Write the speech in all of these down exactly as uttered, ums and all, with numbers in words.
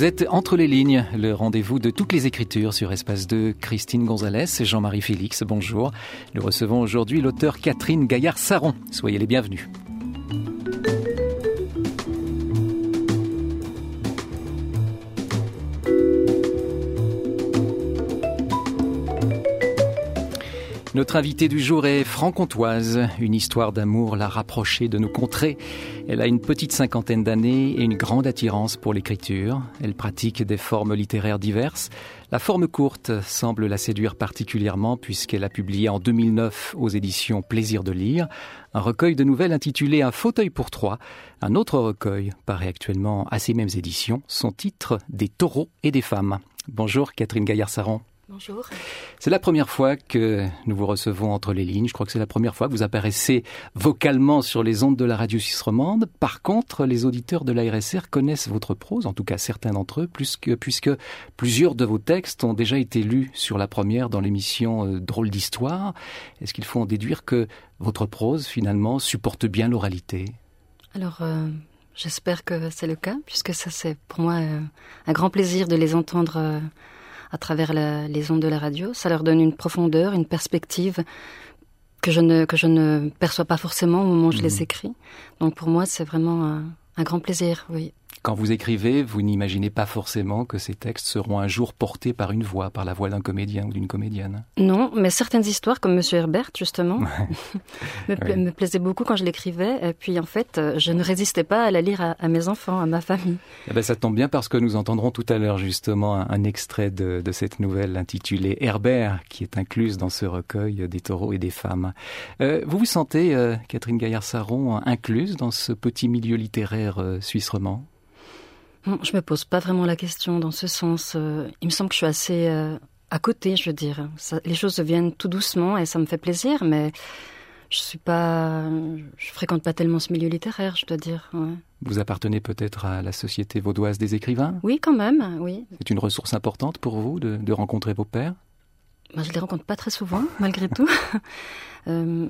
Vous êtes Entre les lignes, le rendez-vous de toutes les écritures sur Espace deux. Christine Gonzalez et Jean-Marie Félix, bonjour. Nous recevons aujourd'hui l'auteure Catherine Gaillard-Saron. Soyez les bienvenus. Notre invitée du jour est franc-comtoise. Une histoire d'amour l'a rapprochée de nos contrées. Elle a une petite cinquantaine d'années et une grande attirance pour l'écriture. Elle pratique des formes littéraires diverses. La forme courte semble la séduire particulièrement puisqu'elle a publié en deux mille neuf aux éditions Plaisir de lire un recueil de nouvelles intitulé Un fauteuil pour trois. Un autre recueil paraît actuellement à ces mêmes éditions. Son titre, Des taureaux et des femmes. Bonjour Catherine Gaillard-Saron. Bonjour. C'est la première fois que nous vous recevons entre les lignes. Je crois que c'est la première fois que vous apparaissez vocalement sur les ondes de la radio suisse romande. Par contre, les auditeurs de l'A R S R connaissent votre prose, en tout cas certains d'entre eux, puisque, puisque plusieurs de vos textes ont déjà été lus sur la première dans l'émission euh, Drôle d'Histoire. Est-ce qu'il faut en déduire que votre prose, finalement, supporte bien l'oralité ? Alors, euh, j'espère que c'est le cas, puisque ça, c'est pour moi euh, un grand plaisir de les entendre euh, à travers la, les ondes de la radio. Ça leur donne une profondeur, une perspective que je ne, que je ne perçois pas forcément au moment où je mmh. les écris. Donc pour moi, c'est vraiment un, un grand plaisir, oui. Quand vous écrivez, vous n'imaginez pas forcément que ces textes seront un jour portés par une voix, par la voix d'un comédien ou d'une comédienne. Non, mais certaines histoires, comme Monsieur Herbert, justement, me, pla- oui. me plaisaient beaucoup quand je l'écrivais. Et puis, en fait, je ne résistais pas à la lire à, à mes enfants, à ma famille. Eh ben, ça tombe bien parce que nous entendrons tout à l'heure, justement, un, un extrait de, de cette nouvelle intitulée Herbert, qui est incluse dans ce recueil des taureaux et des femmes. Euh, vous vous sentez, euh, Catherine Gaillard-Saron, incluse dans ce petit milieu littéraire euh, suisse romand ? Je me pose pas vraiment la question dans ce sens. Il me semble que je suis assez euh, à côté, je veux dire. Ça, les choses viennent tout doucement et ça me fait plaisir, mais je suis pas, je fréquente pas tellement ce milieu littéraire, je dois dire. Ouais. Vous appartenez peut-être à la Société vaudoise des écrivains ? Oui, quand même, oui. C'est une ressource importante pour vous de, de rencontrer vos pairs ? Ben, je les rencontre pas très souvent, malgré tout. euh,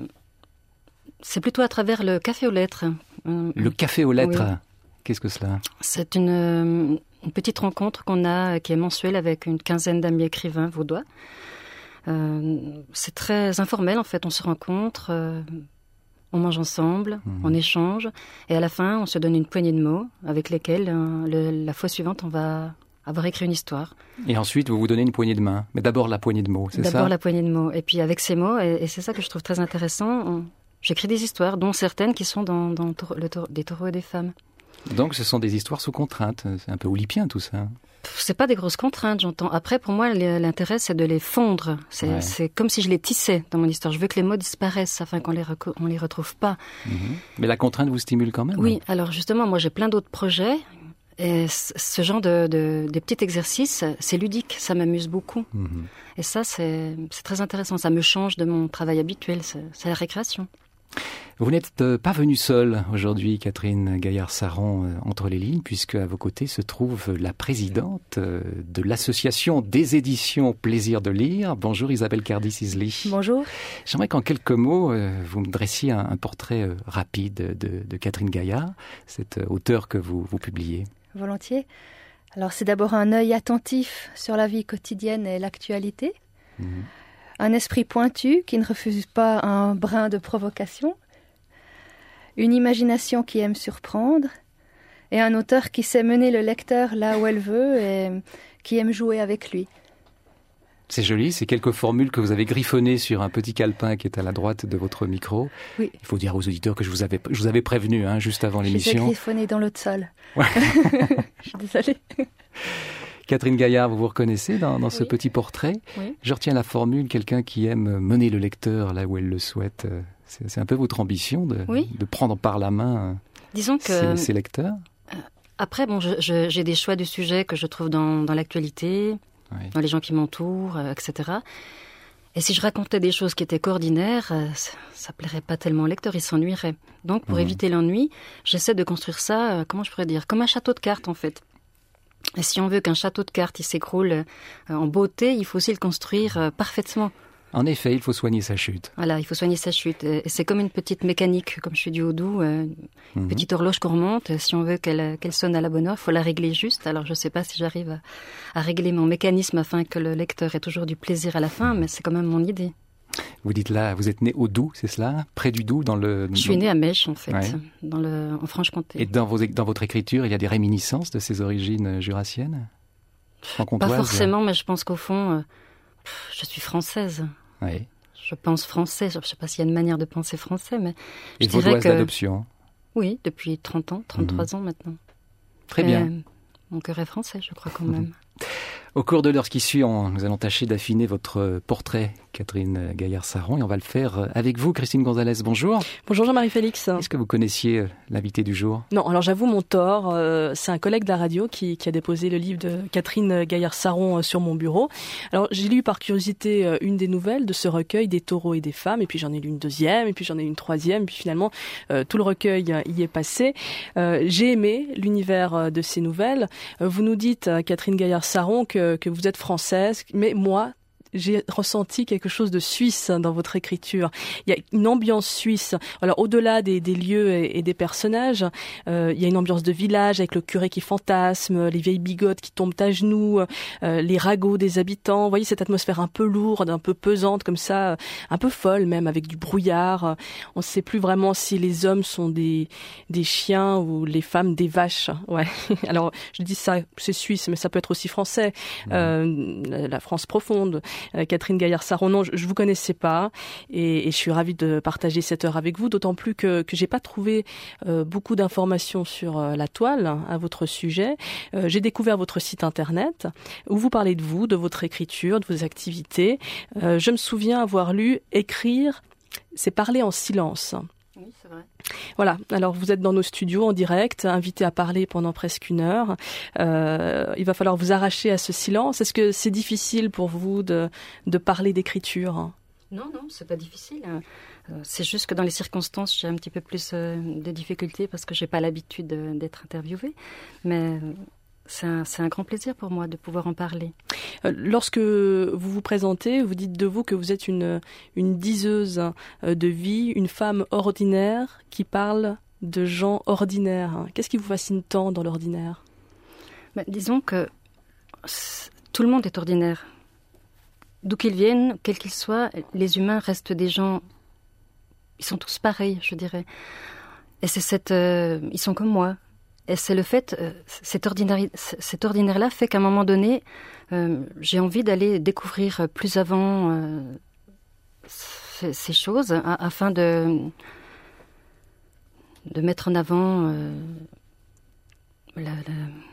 c'est plutôt à travers le Café aux Lettres. Euh, le Café aux Lettres oui. Qu'est-ce que cela ? C'est une, une petite rencontre qu'on a, qui est mensuelle avec une quinzaine d'amis écrivains vaudois. Euh, c'est très informel en fait, on se rencontre, euh, on mange ensemble, mmh. on échange, et à la fin on se donne une poignée de mots avec lesquels euh, le, la fois suivante on va avoir écrit une histoire. Et ensuite vous vous donnez une poignée de main, mais d'abord la poignée de mots, c'est d'abord ça ? D'abord la poignée de mots, et puis avec ces mots, et, et c'est ça que je trouve très intéressant, on, j'écris des histoires, dont certaines qui sont dans, dans le taureau, des taureaux et des femmes. Donc ce sont des histoires sous contrainte, c'est un peu oulipien tout ça. C'est pas des grosses contraintes, j'entends. Après, pour moi, l'intérêt, c'est de les fondre. C'est, ouais. c'est comme si je les tissais dans mon histoire. Je veux que les mots disparaissent afin qu'on les reco- on les retrouve pas. Mmh. Mais la contrainte vous stimule quand même ? Oui, alors justement, moi j'ai plein d'autres projets. Et ce genre de, de, de petits exercices, c'est ludique, ça m'amuse beaucoup. Mmh. Et ça, c'est, c'est très intéressant. Ça me change de mon travail habituel, c'est, c'est la récréation. Vous n'êtes pas venue seule aujourd'hui, Catherine Gaillard-Saron, euh, entre les lignes, puisque à vos côtés se trouve la présidente euh, de l'association des éditions Plaisir de lire. Bonjour Isabelle Cardi-Sisley. Bonjour. J'aimerais qu'en quelques mots, euh, vous me dressiez un, un portrait euh, rapide de, de Catherine Gaillard, cette euh, auteure que vous, vous publiez. Volontiers. Alors c'est d'abord un œil attentif sur la vie quotidienne et l'actualité. Mmh. Un esprit pointu qui ne refuse pas un brin de provocation. Une imagination qui aime surprendre, et un auteur qui sait mener le lecteur là où elle veut et qui aime jouer avec lui. C'est joli, c'est quelques formules que vous avez griffonnées sur un petit calepin qui est à la droite de votre micro. Oui. Il faut dire aux auditeurs que je vous avais, je vous avais prévenu hein, juste avant l'émission. Je les ai griffonnés dans l'autre sol. Ouais. Je suis désolée. Catherine Gaillard, vous vous reconnaissez dans, dans ce oui. petit portrait ? Oui. Je retiens la formule, quelqu'un qui aime mener le lecteur là où elle le souhaite. C'est, c'est un peu votre ambition de, oui. de prendre par la main Disons que, ces, ces lecteurs ? euh, Après, bon, je, je, j'ai des choix de sujets que je trouve dans, dans l'actualité, oui. dans les gens qui m'entourent, euh, et cetera. Et si je racontais des choses qui étaient qu'ordinaires, euh, ça, ça plairait pas tellement au lecteur, il s'ennuierait. Donc, pour mmh. éviter l'ennui, j'essaie de construire ça, euh, comment je pourrais dire, comme un château de cartes, en fait. Et si on veut qu'un château de cartes il s'écroule euh, en beauté, il faut aussi le construire euh, parfaitement. En effet, il faut soigner sa chute. Voilà, il faut soigner sa chute. Et c'est comme une petite mécanique, comme je suis du Haut-Doubs, euh, une mm-hmm. petite horloge qu'on remonte. Si on veut qu'elle, qu'elle sonne à la bonne heure, il faut la régler juste. Alors je ne sais pas si j'arrive à, à régler mon mécanisme afin que le lecteur ait toujours du plaisir à la fin, mais c'est quand même mon idée. Vous dites là, vous êtes né au Doubs, c'est cela? Près du Doubs, dans le... Je suis né à Mèche, en fait, ouais. dans le, en Franche-Comté. Et dans, vos, dans votre écriture, il y a des réminiscences de ces origines jurassiennes? Pas forcément, mais je pense qu'au fond, euh, je suis française. Oui. Je pense français. Je ne sais pas s'il y a une manière de penser français, mais Et je dirais vaudoise que... d'adoption? Oui, depuis trente ans, trente-trois mmh. ans maintenant. Très et bien. Mon cœur est français, je crois quand même. Au cours de l'heure qui suit, on, nous allons tâcher d'affiner votre portrait, Catherine Gaillard-Saron, et on va le faire avec vous, Christine Gonzalez. Bonjour. Bonjour Jean-Marie Félix. Est-ce que vous connaissiez l'invité du jour? Non, alors j'avoue mon tort. Euh, c'est un collègue de la radio qui, qui a déposé le livre de Catherine Gaillard-Saron sur mon bureau. Alors j'ai lu par curiosité une des nouvelles de ce recueil, Des taureaux et des femmes, et puis j'en ai lu une deuxième, et puis j'en ai lu une troisième, et puis finalement euh, tout le recueil y est passé. Euh, j'ai aimé l'univers de ces nouvelles. Euh, vous nous dites, Catherine Gaillard-Saron, que que vous êtes française, mais moi, j'ai ressenti quelque chose de suisse dans votre écriture. Il y a une ambiance suisse. Alors, au-delà des, des lieux et, et des personnages, euh, il y a une ambiance de village avec le curé qui fantasme, les vieilles bigotes qui tombent à genoux, euh, les ragots des habitants. Vous voyez cette atmosphère un peu lourde, un peu pesante comme ça, un peu folle même, avec du brouillard. On ne sait plus vraiment si les hommes sont des, des chiens ou les femmes des vaches. Ouais. Alors, je dis ça, c'est suisse, mais ça peut être aussi français. Euh, la France profonde. Catherine Gaillard-Saron, non, je ne vous connaissais pas et, et je suis ravie de partager cette heure avec vous, d'autant plus que que j'ai pas trouvé euh, beaucoup d'informations sur euh, la toile hein, à votre sujet. Euh, j'ai découvert votre site internet où vous parlez de vous, de votre écriture, de vos activités. Euh, je me souviens avoir lu « Écrire, c'est parler en silence ». Oui, c'est vrai. Voilà, alors vous êtes dans nos studios en direct, invité à parler pendant presque une heure. Euh, il va falloir vous arracher à ce silence. Est-ce que c'est difficile pour vous de, de parler d'écriture? Non, non, c'est pas difficile. Euh, c'est juste que dans les circonstances, j'ai un petit peu plus euh, de difficultés parce que j'ai pas l'habitude de, d'être interviewée. Mais... C'est un, c'est un grand plaisir pour moi de pouvoir en parler. Lorsque vous vous présentez, vous dites de vous que vous êtes une, une diseuse de vie, une femme ordinaire qui parle de gens ordinaires. Qu'est-ce qui vous fascine tant dans l'ordinaire? Ben, disons que tout le monde est ordinaire. D'où qu'ils viennent, quels qu'ils soient, les humains restent des gens... Ils sont tous pareils, je dirais. Et c'est cette... Euh, ils sont comme moi. Et c'est le fait, euh, cet, ordinaire, cet ordinaire-là fait qu'à un moment donné, euh, j'ai envie d'aller découvrir plus avant euh, ces, ces choses a, afin de, de mettre en avant euh, la, la,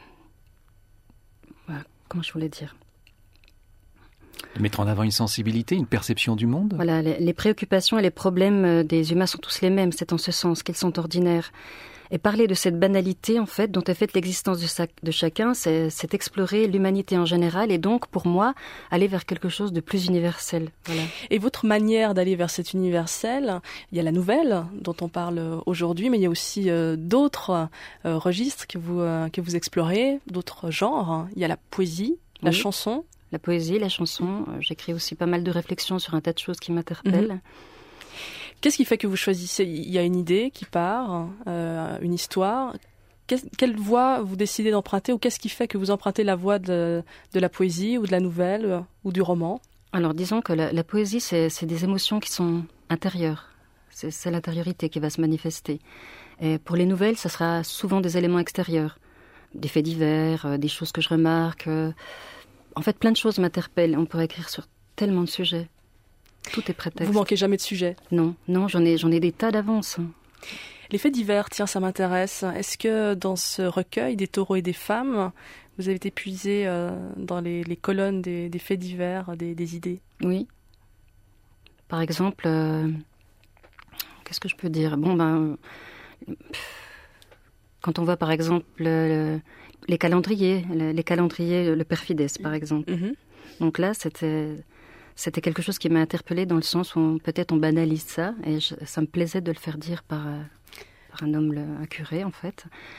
voilà, comment je voulais dire de mettre en avant une sensibilité, une perception du monde. Voilà, les, les préoccupations et les problèmes des humains sont tous les mêmes, c'est en ce sens qu'ils sont ordinaires. Et parler de cette banalité, en fait, dont est faite l'existence de, sa, de chacun, c'est, c'est explorer l'humanité en général et donc, pour moi, aller vers quelque chose de plus universel. Voilà. Et votre manière d'aller vers cet universel, il y a la nouvelle dont on parle aujourd'hui, mais il y a aussi euh, d'autres euh, registres que vous, euh, que vous explorez, d'autres genres. Il y a la poésie, la oui. chanson. La poésie, la chanson. Euh, j'écris aussi pas mal de réflexions sur un tas de choses qui m'interpellent. Mmh. Qu'est-ce qui fait que vous choisissez? Il y a une idée qui part, euh, une histoire. Qu'est-ce, quelle voie vous décidez d'emprunter ou qu'est-ce qui fait que vous empruntez la voie de, de la poésie ou de la nouvelle euh, ou du roman? Alors disons que la, la poésie, c'est, c'est des émotions qui sont intérieures. C'est, c'est l'intériorité qui va se manifester. Et pour les nouvelles, ça sera souvent des éléments extérieurs. Des faits divers, euh, des choses que je remarque. Euh, en fait, plein de choses m'interpellent. On pourrait écrire sur tellement de sujets. Tout est prétexte. Vous manquez jamais de sujet? Non, non, j'en ai, j'en ai des tas d'avance. Les faits divers, tiens, ça m'intéresse. Est-ce que dans ce recueil, Des taureaux et des femmes, vous avez été puisé euh, dans les, les colonnes des, des faits divers, des, des idées? Oui. Par exemple, euh, qu'est-ce que je peux dire? Bon, ben, euh, quand on voit par exemple le, les calendriers, les, les calendriers, le Perfides, par exemple. Mm-hmm. Donc là, c'était... C'était quelque chose qui m'a interpellée dans le sens où on, peut-être on banalise ça et je, ça me plaisait de le faire dire par, euh, par un homme, le, un curé en fait.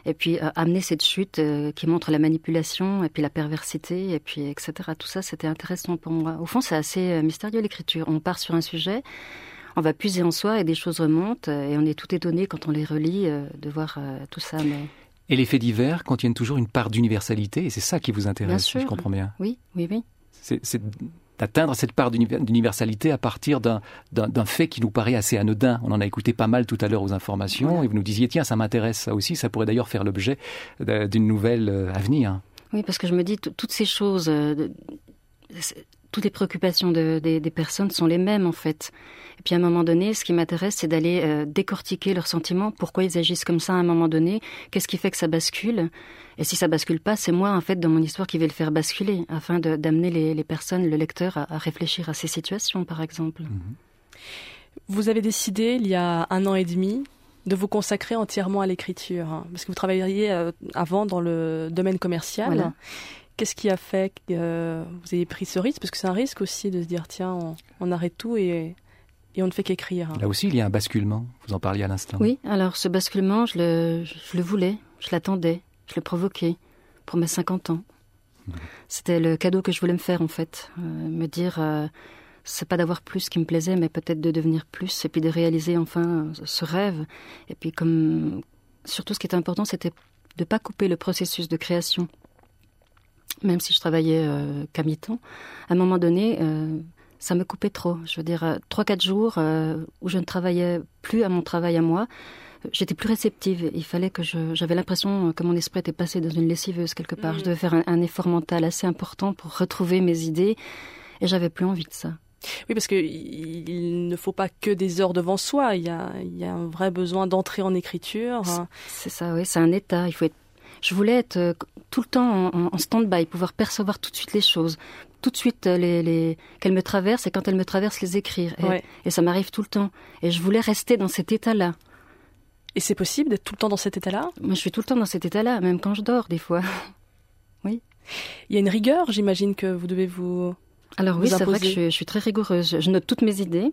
et puis euh, amener cette chute euh, qui montre la manipulation, et puis la perversité, et puis et cetera. Tout ça, c'était intéressant pour moi. Au fond, c'est assez euh, mystérieux l'écriture. On part sur un sujet, on va puiser en soi, et des choses remontent, et on est tout étonné quand on les relit euh, de voir euh, tout ça. Mais... Et les faits divers contiennent toujours une part d'universalité, et c'est ça qui vous intéresse, bien si sûr. je comprends bien. Oui, oui, oui. C'est, c'est d'atteindre cette part d'universalité à partir d'un, d'un, d'un fait qui nous paraît assez anodin. On en a écouté pas mal tout à l'heure aux informations, voilà. Et vous nous disiez, tiens, ça m'intéresse ça aussi, ça pourrait d'ailleurs faire l'objet d'une nouvelle à venir. Oui, parce que je me dis, toutes ces choses, euh, toutes les préoccupations de, des, des personnes sont les mêmes en fait. Et puis à un moment donné, ce qui m'intéresse, c'est d'aller euh, décortiquer leurs sentiments, pourquoi ils agissent comme ça à un moment donné, qu'est-ce qui fait que ça bascule. Et si ça bascule pas, c'est moi en fait dans mon histoire qui vais le faire basculer, afin de, d'amener les, les personnes, le lecteur, à, à réfléchir à ces situations par exemple. Vous avez décidé il y a un an et demi de vous consacrer entièrement à l'écriture, hein, parce que vous travailliez euh, avant dans le domaine commercial. Voilà. Qu'est-ce qui a fait que euh, vous ayez pris ce risque? Parce que c'est un risque aussi de se dire, tiens, on, on arrête tout et, et on ne fait qu'écrire. Là aussi, il y a un basculement. Vous en parliez à l'instant. Oui, alors ce basculement, je le, je le voulais, je l'attendais, je le provoquais pour mes cinquante ans. Mmh. C'était le cadeau que je voulais me faire, en fait. Euh, me dire, euh, c'est pas d'avoir plus qui me plaisait, mais peut-être de devenir plus, et puis de réaliser enfin ce rêve. Et puis, comme surtout, ce qui était important, c'était de ne pas couper le processus de création. Même si je travaillais euh, qu'à mi-temps, à un moment donné, euh, ça me coupait trop. Je veux dire, trois, quatre jours euh, où je ne travaillais plus à mon travail à moi, j'étais plus réceptive. Il fallait que je, j'avais l'impression que mon esprit était passé dans une lessiveuse quelque part. Mmh. Je devais faire un, un effort mental assez important pour retrouver mes idées, et j'avais plus envie de ça. Oui, parce qu'il il ne faut pas que des heures devant soi. Il y a, il y a un vrai besoin d'entrer en écriture. C'est, c'est ça, oui. C'est un état. Il faut être. Je voulais être euh, tout le temps en, en stand-by, pouvoir percevoir tout de suite les choses, tout de suite les, les qu'elles me traversent, et quand elles me traversent, les écrire. Et, ouais. et ça m'arrive tout le temps. Et je voulais rester dans cet état-là. Et c'est possible d'être tout le temps dans cet état-là? Moi, je suis tout le temps dans cet état-là, même quand je dors, des fois. Oui. Il y a une rigueur, j'imagine, que vous devez vous Alors vous oui, imposer. C'est vrai que je, je suis très rigoureuse. Je note toutes mes idées,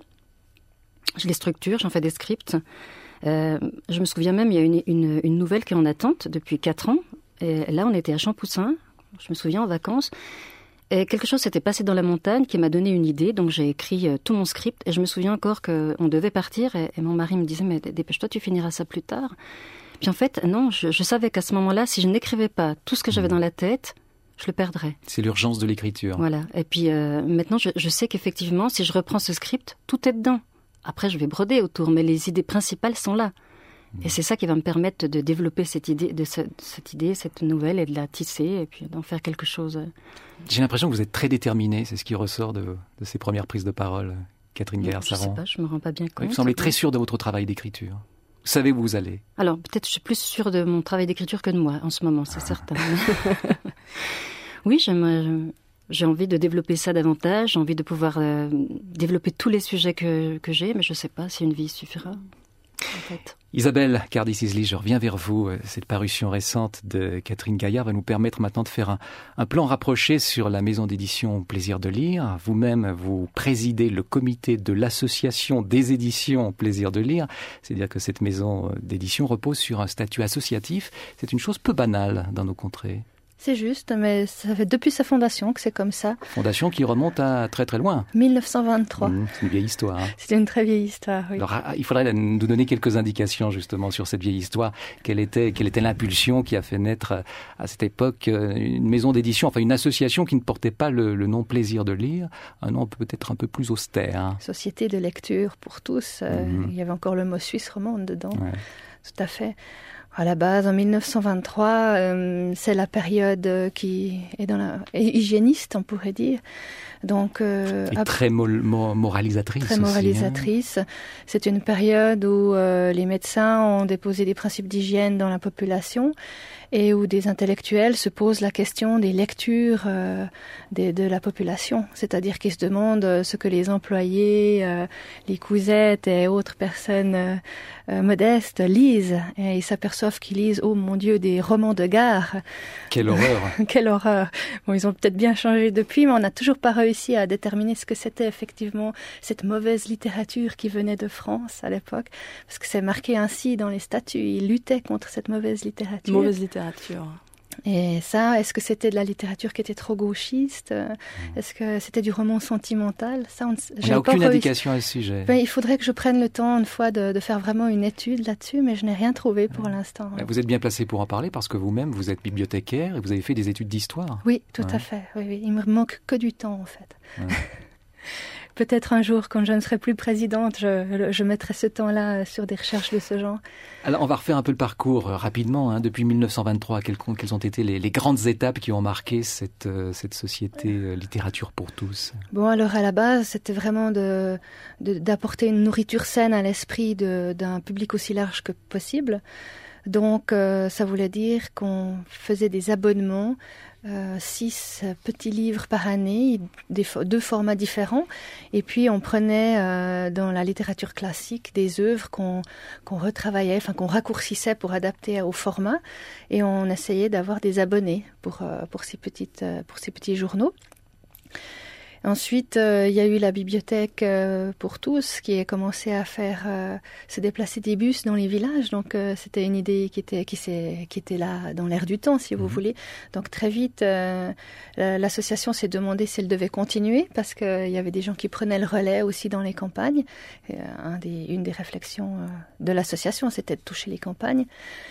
je les structure, j'en fais des scripts. Euh, je me souviens même, il y a une, une, une nouvelle qui est en attente depuis quatre ans. Et là, on était à Champoussin, je me souviens, en vacances. Et quelque chose s'était passé dans la montagne qui m'a donné une idée. Donc, j'ai écrit euh, tout mon script. Et je me souviens encore qu'on devait partir. Et, et mon mari me disait, mais dépêche-toi, tu finiras ça plus tard. Puis en fait, non, je, je savais qu'à ce moment-là, si je n'écrivais pas tout ce que j'avais dans la tête, je le perdrais. C'est l'urgence de l'écriture. Voilà. Et puis euh, maintenant, je, je sais qu'effectivement, si je reprends ce script, tout est dedans. Après, je vais broder autour, mais les idées principales sont là. Mmh. Et c'est ça qui va me permettre de développer cette idée, de ce, cette idée, cette nouvelle, et de la tisser, et puis d'en faire quelque chose. J'ai l'impression que vous êtes très déterminée, c'est ce qui ressort de, de ces premières prises de parole, Catherine Gaillard-Sarron. Je ne sais pas, je ne me rends pas bien compte. Vous semblez très sûre de votre travail d'écriture. Vous savez où vous allez. Alors, peut-être je suis plus sûre de mon travail d'écriture que de moi, en ce moment, c'est ah. certain. Oui, j'aime... J'ai envie de développer ça davantage, j'ai envie de pouvoir euh, développer tous les sujets que, que j'ai, mais je ne sais pas si une vie suffira, en fait. Isabelle Cardi-Cisli, je reviens vers vous. Cette parution récente de Catherine Gaillard va nous permettre maintenant de faire un, un plan rapproché sur la maison d'édition Plaisir de lire. Vous-même, vous présidez le comité de l'association des éditions Plaisir de lire. C'est-à-dire que cette maison d'édition repose sur un statut associatif. C'est une chose peu banale dans nos contrées. C'est juste, mais ça fait depuis sa fondation que c'est comme ça. Fondation qui remonte à très très loin. mille neuf cent vingt-trois. Mmh, c'est une vieille histoire. Hein. C'est une très vieille histoire, oui. Alors, il faudrait nous donner quelques indications justement sur cette vieille histoire. Quelle était, quelle était l'impulsion qui a fait naître à cette époque une maison d'édition, enfin une association qui ne portait pas le, le nom Plaisir de lire, un nom peut-être un peu plus austère. Hein. Société de lecture pour tous. Euh, mmh. Il y avait encore le mot suisse romande dedans. Ouais. Tout à fait. À la base, en mille neuf cent vingt-trois, euh, c'est la période qui est dans la hygiéniste, on pourrait dire. Donc, euh, Et très mo- mo- moralisatrice. Très moralisatrice. Aussi, hein. C'est une période où euh, les médecins ont déposé des principes d'hygiène dans la population. et où des intellectuels se posent la question des lectures euh, des, de la population, c'est-à-dire qu'ils se demandent ce que les employés, euh, les cousettes et autres personnes euh, euh, modestes lisent, et ils s'aperçoivent qu'ils lisent, oh mon Dieu, des romans de gare. Quelle horreur. Quelle horreur. Bon, ils ont peut-être bien changé depuis, mais on n'a toujours pas réussi à déterminer ce que c'était effectivement cette mauvaise littérature qui venait de France à l'époque, parce que c'est marqué ainsi dans les statuts, ils luttaient contre cette mauvaise littérature. Mauvaise littérature. Et ça, est-ce que c'était de la littérature qui était trop gauchiste? Est-ce que c'était du roman sentimental? Ça, on n'a aucune indication à ce sujet. Ben, il faudrait que je prenne le temps une fois de, de faire vraiment une étude là-dessus, mais je n'ai rien trouvé pour ouais. l'instant. Vous êtes bien placé pour en parler parce que vous-même, vous êtes bibliothécaire et vous avez fait des études d'histoire. Oui, tout ouais. à fait. Oui, oui. Il me manque que du temps, en fait. Ouais. Peut-être un jour, quand je ne serai plus présidente, je, je mettrai ce temps-là sur des recherches de ce genre. Alors, on va refaire un peu le parcours euh, rapidement. Hein. Depuis mille neuf cent vingt-trois, quelles, quelles ont été les, les grandes étapes qui ont marqué cette, euh, cette société euh, littérature pour tous? Bon, alors à la base, c'était vraiment de, de, d'apporter une nourriture saine à l'esprit de, d'un public aussi large que possible. Donc, euh, ça voulait dire qu'on faisait des abonnements, euh, six petits livres par année, des, deux formats différents. Et puis, on prenait euh, dans la littérature classique des œuvres qu'on, qu'on retravaillait, enfin qu'on raccourcissait pour adapter au format. Et on essayait d'avoir des abonnés pour, euh, pour, ces, petites, euh, pour ces petits journaux. Ensuite, euh, il y a eu la bibliothèque euh, pour tous qui a commencé à faire euh, se déplacer des bus dans les villages. Donc, euh, c'était une idée qui était qui s'est qui était là dans l'air du temps, si vous mmh. voulez. Donc, très vite, euh, l'association s'est demandé si elle devait continuer parce qu'il y avait des gens qui prenaient le relais aussi dans les campagnes. Et, euh, un des, une des réflexions euh, de l'association, c'était de toucher les campagnes.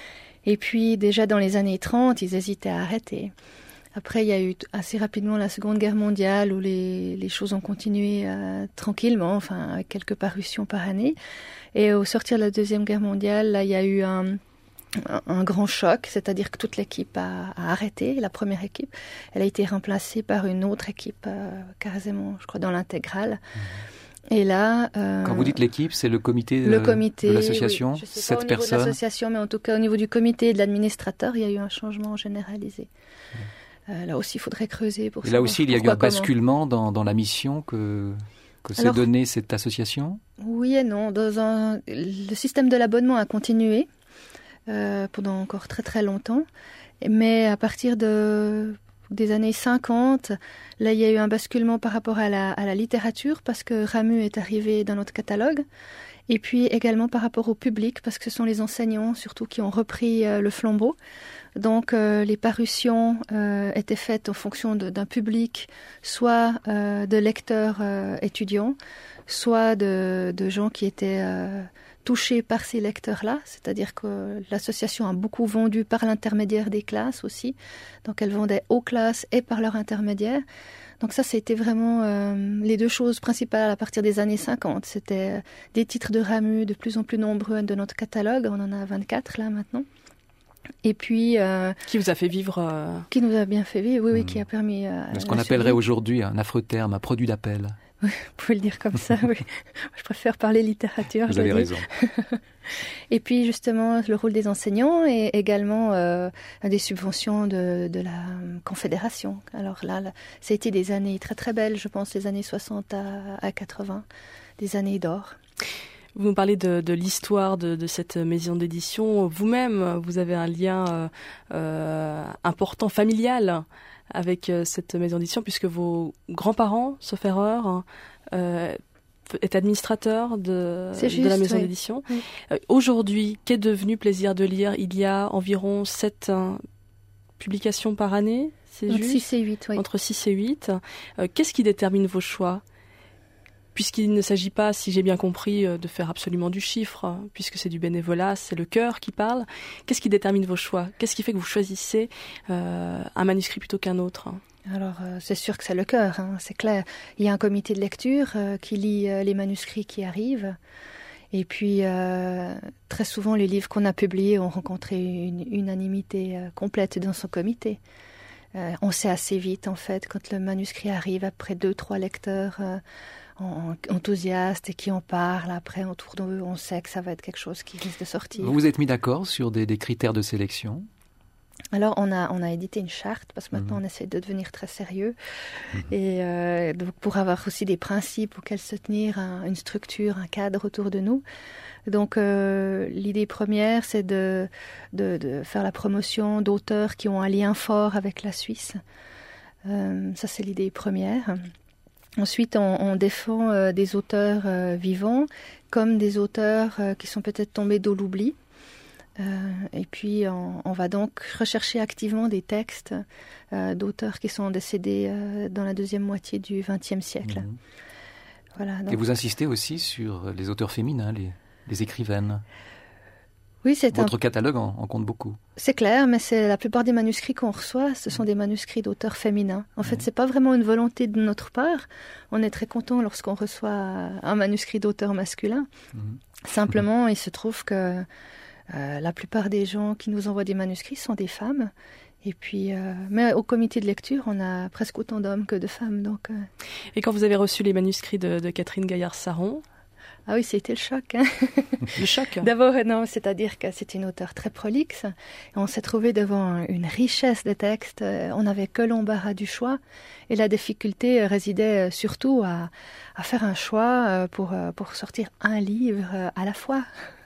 Et puis, déjà dans les années trente, ils hésitaient à arrêter. Après, il y a eu assez rapidement la Seconde Guerre mondiale où les, les choses ont continué euh, tranquillement, enfin, avec quelques parutions par année. Et au sortir de la Deuxième Guerre mondiale, là, il y a eu un, un, un grand choc, c'est-à-dire que toute l'équipe a, a arrêté, la première équipe. Elle a été remplacée par une autre équipe, euh, quasiment, je crois, dans l'intégrale. Mmh. Et là, euh, quand vous dites l'équipe, c'est le comité de, le comité, de l'association, oui, je sais sept pas au niveau personnes. De l'association, mais en tout cas au niveau du comité et de l'administrateur, il y a eu un changement généralisé. Mmh. Euh, là aussi, il faudrait creuser pour ça. Et là aussi, il y a eu un comment. basculement dans, dans la mission que, que s'est donnée cette association? Oui et non. Dans un, le système de l'abonnement a continué euh, pendant encore très très longtemps. Mais à partir de, des années cinquante, là, il y a eu un basculement par rapport à la, à la littérature parce que Ramu est arrivé dans notre catalogue. Et puis également par rapport au public, parce que ce sont les enseignants surtout qui ont repris euh, le flambeau. Donc euh, les parutions euh, étaient faites en fonction de, d'un public, soit euh, de lecteurs euh, étudiants, soit de, de gens qui étaient euh, touchés par ces lecteurs-là. C'est-à-dire que l'association a beaucoup vendu par l'intermédiaire des classes aussi. Donc elle vendait aux classes et par leur intermédiaire. Donc ça, c'était vraiment euh, les deux choses principales à partir des années cinquante. C'était euh, des titres de Ramu de plus en plus nombreux de notre catalogue. On en a vingt-quatre là maintenant. Et puis... Euh, qui vous a fait vivre... Euh... Qui nous a bien fait vivre, oui, oui, mmh. qui a permis... Euh, ce qu'on appellerait aujourd'hui un affreux terme, un produit d'appel. Oui, vous pouvez le dire comme ça, oui. Je préfère parler littérature. Vous avez raison. Et puis justement, le rôle des enseignants et également euh, des subventions de, de la Confédération. Alors là, là, ça a été des années très très belles, je pense, les années soixante à, à quatre-vingts, des années d'or. Vous nous parlez de, de l'histoire de, de cette maison d'édition. Vous-même, vous avez un lien euh, euh, important, familial, avec euh, cette maison d'édition, puisque vos grands-parents, sauf erreur, euh, est administrateur de, juste, de la maison oui. d'édition. Oui. Euh, aujourd'hui, qu'est devenu Plaisir de lire? Il y a environ sept euh, publications par année, c'est Entre juste six et huit, oui. Entre six et huit. Euh, qu'est-ce qui détermine vos choix? Puisqu'il ne s'agit pas, si j'ai bien compris, de faire absolument du chiffre, puisque c'est du bénévolat, c'est le cœur qui parle. Qu'est-ce qui détermine vos choix? Qu'est-ce qui fait que vous choisissez euh, un manuscrit plutôt qu'un autre? Alors, euh, c'est sûr que c'est le cœur, hein, c'est clair. Il y a un comité de lecture euh, qui lit euh, les manuscrits qui arrivent. Et puis, euh, très souvent, les livres qu'on a publiés ont rencontré une unanimité euh, complète dans son comité. Euh, on sait assez vite, en fait, quand le manuscrit arrive après deux, trois lecteurs euh, enthousiastes et qui en parlent après autour d'eux, on sait que ça va être quelque chose qui risque de sortir. Vous vous êtes mis d'accord sur des, des critères de sélection? Alors, on a, on a édité une charte, parce que maintenant, mmh. on essaie de devenir très sérieux. Mmh. Et euh, donc, pour avoir aussi des principes auxquels se tenir, un, une structure, un cadre autour de nous. Donc, euh, l'idée première, c'est de, de, de faire la promotion d'auteurs qui ont un lien fort avec la Suisse. Euh, ça, c'est l'idée première. Ensuite, on, on défend euh, des auteurs euh, vivants, comme des auteurs euh, qui sont peut-être tombés dans l'oubli. Euh, et puis, on, on va donc rechercher activement des textes euh, d'auteurs qui sont décédés euh, dans la deuxième moitié du vingtième siècle. Mmh. Voilà, donc... Et vous insistez aussi sur les auteurs féminins, les, les écrivaines. Oui, c'est Votre un... catalogue en, en compte beaucoup. C'est clair, mais c'est la plupart des manuscrits qu'on reçoit, ce sont des manuscrits d'auteurs féminins. En mmh. fait, c'est pas vraiment une volonté de notre part. On est très content lorsqu'on reçoit un manuscrit d'auteur masculin. Mmh. Simplement, mmh. il se trouve que Euh, la plupart des gens qui nous envoient des manuscrits sont des femmes. Et puis, euh, mais au comité de lecture, on a presque autant d'hommes que de femmes. Donc, euh... Et quand vous avez reçu les manuscrits de, de Catherine Gaillard-Saron? Ah oui, c'était le choc. Hein. Le choc. D'abord, non, c'est-à-dire que c'est une auteure très prolixe. On s'est trouvé devant une richesse de textes. On n'avait que l'embarras du choix. Et la difficulté résidait surtout à, à faire un choix pour, pour sortir un livre à la fois.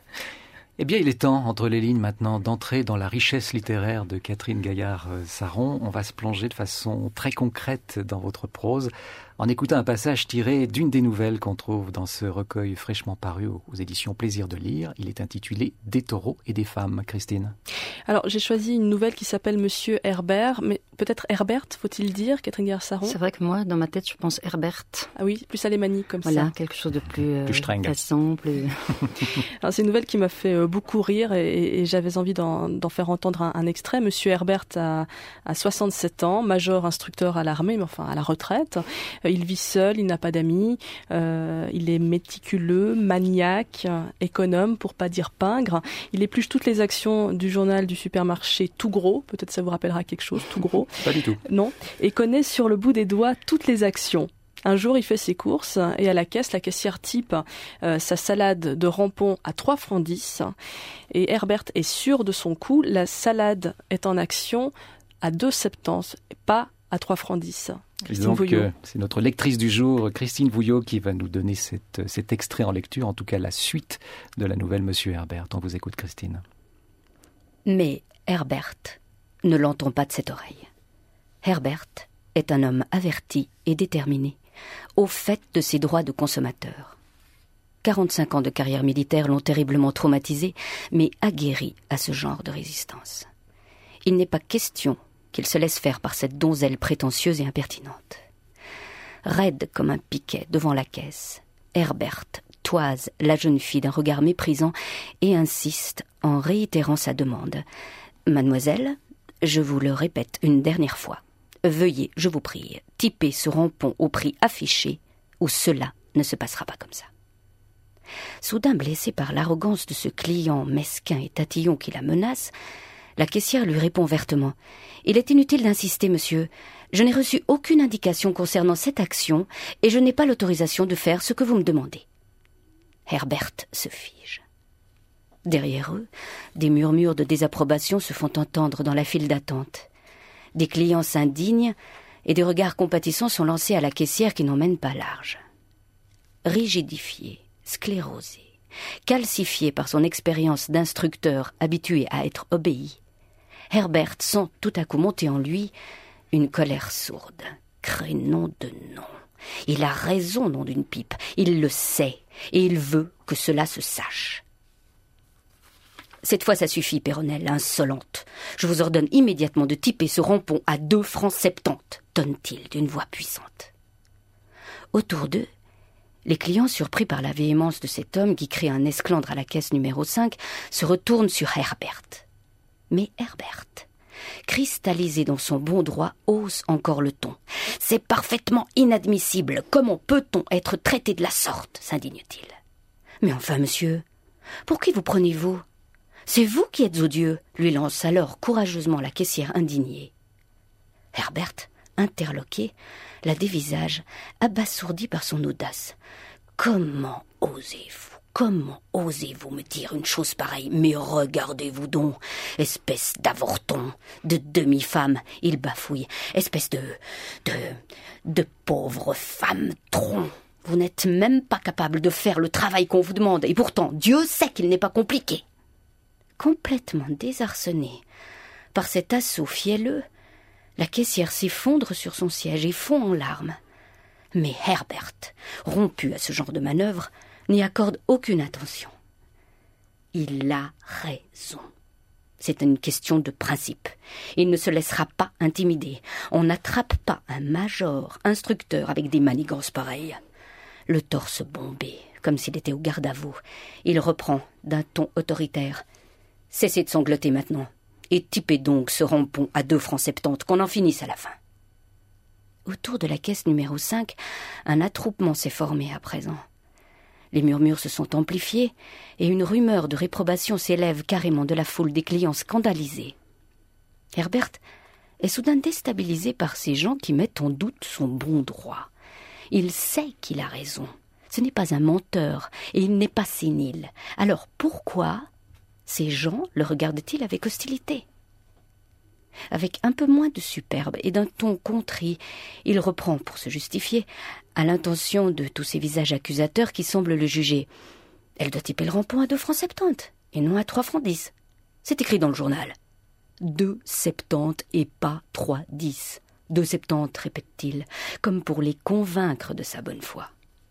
Eh bien, il est temps, entre les lignes maintenant, d'entrer dans la richesse littéraire de Catherine Gaillard-Saron. On va se plonger de façon très concrète dans votre prose, en écoutant un passage tiré d'une des nouvelles qu'on trouve dans ce recueil fraîchement paru aux éditions Plaisir de lire. Il est intitulé « Des taureaux et des femmes ». Christine. Alors, j'ai choisi une nouvelle qui s'appelle Monsieur Herbert, mais peut-être Herbert, faut-il dire, Catherine Gaillard-Saron? C'est vrai que moi, dans ma tête, je pense Herbert. Ah oui, plus alémanique comme voilà, ça. Voilà, quelque chose de plus, euh, plus streng. Plaçant, plus... Alors, c'est une nouvelle qui m'a fait euh, beaucoup rire et, et j'avais envie d'en, d'en faire entendre un, un extrait. Monsieur Herbert a, a soixante-sept ans, major instructeur à l'armée, mais enfin à la retraite. Euh, il vit seul, il n'a pas d'amis, euh, il est méticuleux, maniaque, économe, pour pas dire pingre. Il épluche toutes les actions du journal du supermarché Tout Gros, peut-être ça vous rappellera quelque chose, Tout Gros. Pas du tout. Non, et connaît sur le bout des doigts toutes les actions. Un jour, il fait ses courses et à la caisse, la caissière type euh, sa salade de rampon à trois francs dix. Et Herbert est sûr de son coup, la salade est en action à deux septante, pas à trois francs dix. Christine donc, Vouillot. Euh, c'est notre lectrice du jour, Christine Vouillot, qui va nous donner cette, cet extrait en lecture, en tout cas la suite de la nouvelle Monsieur Herbert. On vous écoute, Christine. Mais Herbert ne l'entend pas de cette oreille. Herbert est un homme averti et déterminé, au fait de ses droits de consommateur. quarante-cinq ans de carrière militaire l'ont terriblement traumatisé, mais aguerri à ce genre de résistance. Il n'est pas question qu'il se laisse faire par cette donzelle prétentieuse et impertinente. Raide comme un piquet devant la caisse, Herbert toise la jeune fille d'un regard méprisant et insiste en réitérant sa demande. « Mademoiselle, je vous le répète une dernière fois. Veuillez, je vous prie, typer ce rampon au prix affiché, ou cela ne se passera pas comme ça. » Soudain blessée par l'arrogance de ce client mesquin et tatillon qui la menace, la caissière lui répond vertement. « Il est inutile d'insister, monsieur. Je n'ai reçu aucune indication concernant cette action et je n'ai pas l'autorisation de faire ce que vous me demandez. » Herbert se fige. Derrière eux, des murmures de désapprobation se font entendre dans la file d'attente. Des clients s'indignent et des regards compatissants sont lancés à la caissière qui n'en mène pas large. Rigidifié, sclérosé, calcifié par son expérience d'instructeur habitué à être obéi, Herbert sent tout à coup monter en lui une colère sourde. Crénom de nom. Il a raison, nom d'une pipe. Il le sait, et il veut que cela se sache. Cette fois, ça suffit, Péronnelle, insolente. Je vous ordonne immédiatement de typer ce rampon à deux francs septante, tonne-t-il d'une voix puissante. Autour d'eux, les clients, surpris par la véhémence de cet homme qui crie un esclandre à la caisse numéro cinq, se retournent sur Herbert. Mais Herbert, cristallisé dans son bon droit, hausse encore le ton. « C'est parfaitement inadmissible. Comment peut-on être traité de la sorte ?» s'indigne-t-il. « Mais enfin, monsieur, pour qui vous prenez-vous ? C'est vous qui êtes odieux !» lui lance alors courageusement la caissière indignée. Herbert, interloqué, la dévisage, abasourdi par son audace. « Comment osez-vous ? Comment osez-vous me dire une chose pareille? Mais regardez-vous donc, espèce d'avorton, de demi-femme, il bafouille, espèce de... de... de pauvre femme tronc. Vous n'êtes même pas capable de faire le travail qu'on vous demande, et pourtant, Dieu sait qu'il n'est pas compliqué. » Complètement désarçonnée par cet assaut fielleux, la caissière s'effondre sur son siège et fond en larmes. Mais Herbert, rompu à ce genre de manœuvre, n'y accorde aucune attention. Il a raison. C'est une question de principe. Il ne se laissera pas intimider. On n'attrape pas un major, instructeur avec des manigances pareilles. Le torse bombé, comme s'il était au garde-à-vous, il reprend d'un ton autoritaire. « Cessez de sangloter maintenant, et typez donc ce rampon à deux francs septante, qu'on en finisse à la fin. » Autour de la caisse numéro cinq, un attroupement s'est formé à présent. Les murmures se sont amplifiés, et une rumeur de réprobation s'élève carrément de la foule des clients scandalisés. Herbert est soudain déstabilisé par ces gens qui mettent en doute son bon droit. Il sait qu'il a raison. Ce n'est pas un menteur, et il n'est pas sénile. Alors pourquoi ces gens le regardent-ils avec hostilité? Avec un peu moins de superbe et d'un ton contrit, il reprend, pour se justifier, à l'intention de tous ces visages accusateurs qui semblent le juger. « Elle doit typer le rampon à deux francs septante, et non à trois francs dix. C'est écrit dans le journal. Deux septante et pas trois dix. Deux septante, répète-t-il, comme pour les convaincre de sa bonne foi. »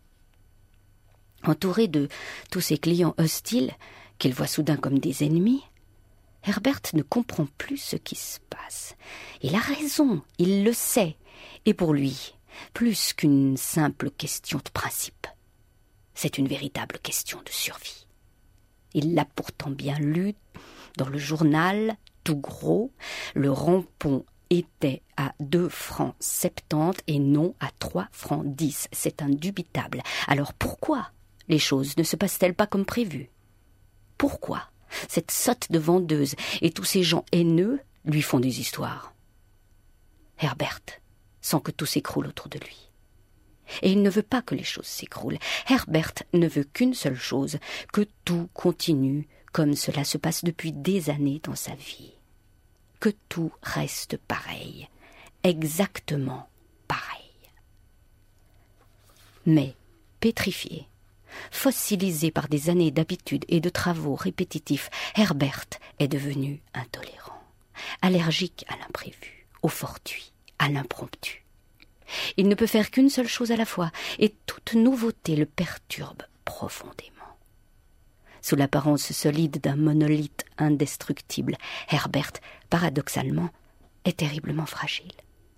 Entouré de tous ces clients hostiles, qu'il voit soudain comme des ennemis, Herbert ne comprend plus ce qui se passe. Il a raison, il le sait, et pour lui, plus qu'une simple question de principe, c'est une véritable question de survie. Il l'a pourtant bien lu dans le journal, tout gros, le rampon était à deux francs septante et non à trois francs dix. C'est indubitable. Alors pourquoi les choses ne se passent-elles pas comme prévu? Pourquoi cette sotte de vendeuse et tous ces gens haineux lui font des histoires? Herbert sent que tout s'écroule autour de lui. Et il ne veut pas que les choses s'écroulent. Herbert ne veut qu'une seule chose, que tout continue comme cela se passe depuis des années dans sa vie. Que tout reste pareil, exactement pareil. Mais, pétrifié, fossilisé par des années d'habitude et de travaux répétitifs, Herbert est devenu intolérant, allergique à l'imprévu, au fortuit, à l'impromptu. Il ne peut faire qu'une seule chose à la fois, et toute nouveauté le perturbe profondément. Sous l'apparence solide d'un monolithe indestructible, Herbert, paradoxalement, est terriblement fragile.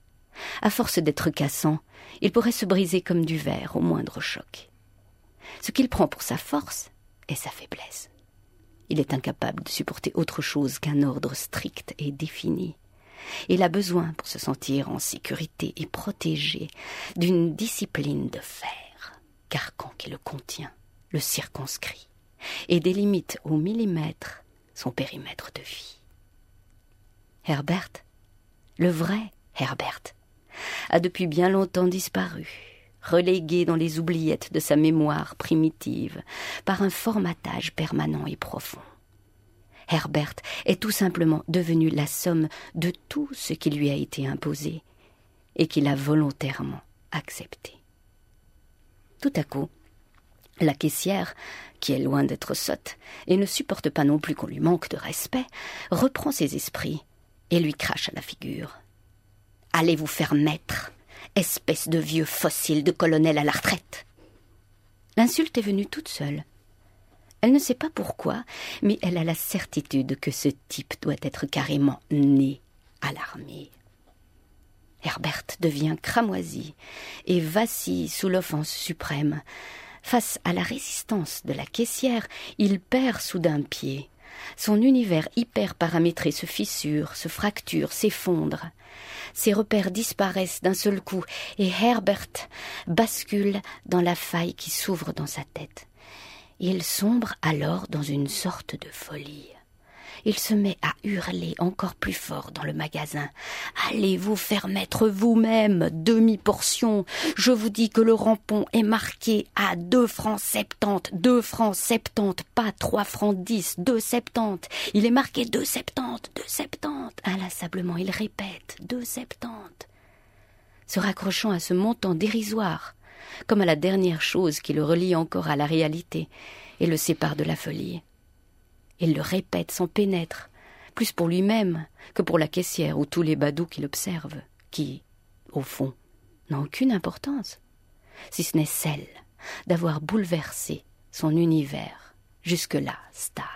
À force d'être cassant, il pourrait se briser comme du verre au moindre choc. Ce qu'il prend pour sa force est sa faiblesse. Il est incapable de supporter autre chose qu'un ordre strict et défini. Il a besoin, pour se sentir en sécurité et protégé, d'une discipline de fer, carcan qui le contient, le circonscrit, et délimite au millimètre son périmètre de vie. Herbert, le vrai Herbert, a depuis bien longtemps disparu, relégué dans les oubliettes de sa mémoire primitive par un formatage permanent et profond. Herbert est tout simplement devenu la somme de tout ce qui lui a été imposé et qu'il a volontairement accepté. Tout à coup, la caissière, qui est loin d'être sotte et ne supporte pas non plus qu'on lui manque de respect, reprend ses esprits et lui crache à la figure. « Allez vous faire mettre, espèce de vieux fossile de colonel à la retraite !» L'insulte est venue toute seule. Elle ne sait pas pourquoi, mais elle a la certitude que ce type doit être carrément né à l'armée. Herbert devient cramoisi et vacille sous l'offense suprême. Face à la résistance de la caissière, il perd soudain pied. Son univers hyper-paramétré se fissure, se fracture, s'effondre. Ses repères disparaissent d'un seul coup et Herbert bascule dans la faille qui s'ouvre dans sa tête. Il sombre alors dans une sorte de folie. Il se met à hurler encore plus fort dans le magasin. « Allez vous faire mettre vous-même, demi-portion. Je vous dis que le rampon est marqué à deux francs septante, deux francs septante, pas trois francs dix, deux septante. Il est marqué deux septante, deux septante. » Inlassablement, il répète « deux septante », se raccrochant à ce montant dérisoire, comme à la dernière chose qui le relie encore à la réalité et le sépare de la folie. Il le répète, s'en pénètre, plus pour lui-même que pour la caissière ou tous les badauds qui l'observent, qui, au fond, n'ont aucune importance, si ce n'est celle d'avoir bouleversé son univers jusque-là stable.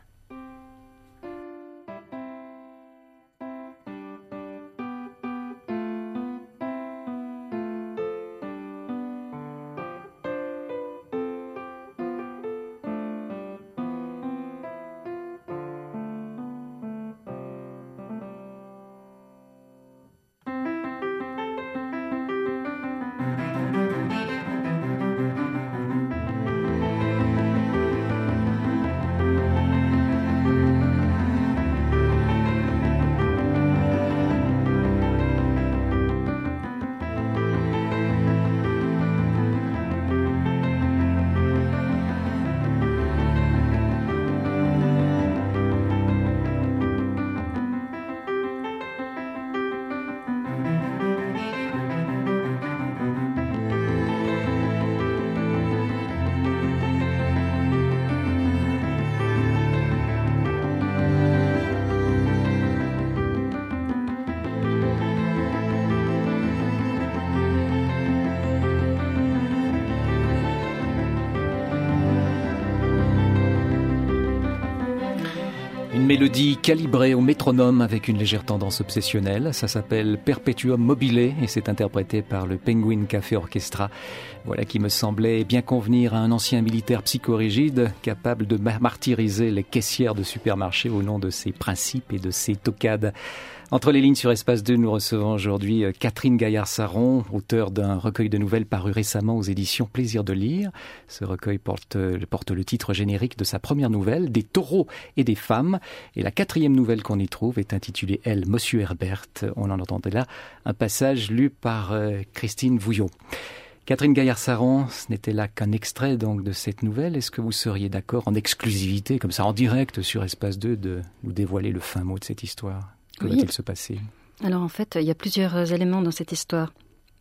Mélodie calibrée au métronome avec une légère tendance obsessionnelle. Ça s'appelle Perpetuum mobile et c'est interprété par le Penguin Café Orchestra. Voilà qui me semblait bien convenir à un ancien militaire psychorigide capable de martyriser les caissières de supermarché au nom de ses principes et de ses toccades. Entre les lignes sur Espace deux, nous recevons aujourd'hui Catherine Gaillard-Saron, auteure d'un recueil de nouvelles paru récemment aux éditions Plaisir de lire. Ce recueil porte, porte le titre générique de sa première nouvelle, Des taureaux et des femmes. Et la quatrième nouvelle qu'on y trouve est intitulée, elle, Monsieur Herbert. On en entendait là un passage lu par euh, Christine Vouillot. Catherine Gaillard-Saron, ce n'était là qu'un extrait donc de cette nouvelle. Est-ce que vous seriez d'accord en exclusivité, comme ça en direct sur Espace deux, de nous dévoiler le fin mot de cette histoire ? Que oui. va-t-il se passer ? Alors en fait, il y a plusieurs éléments dans cette histoire.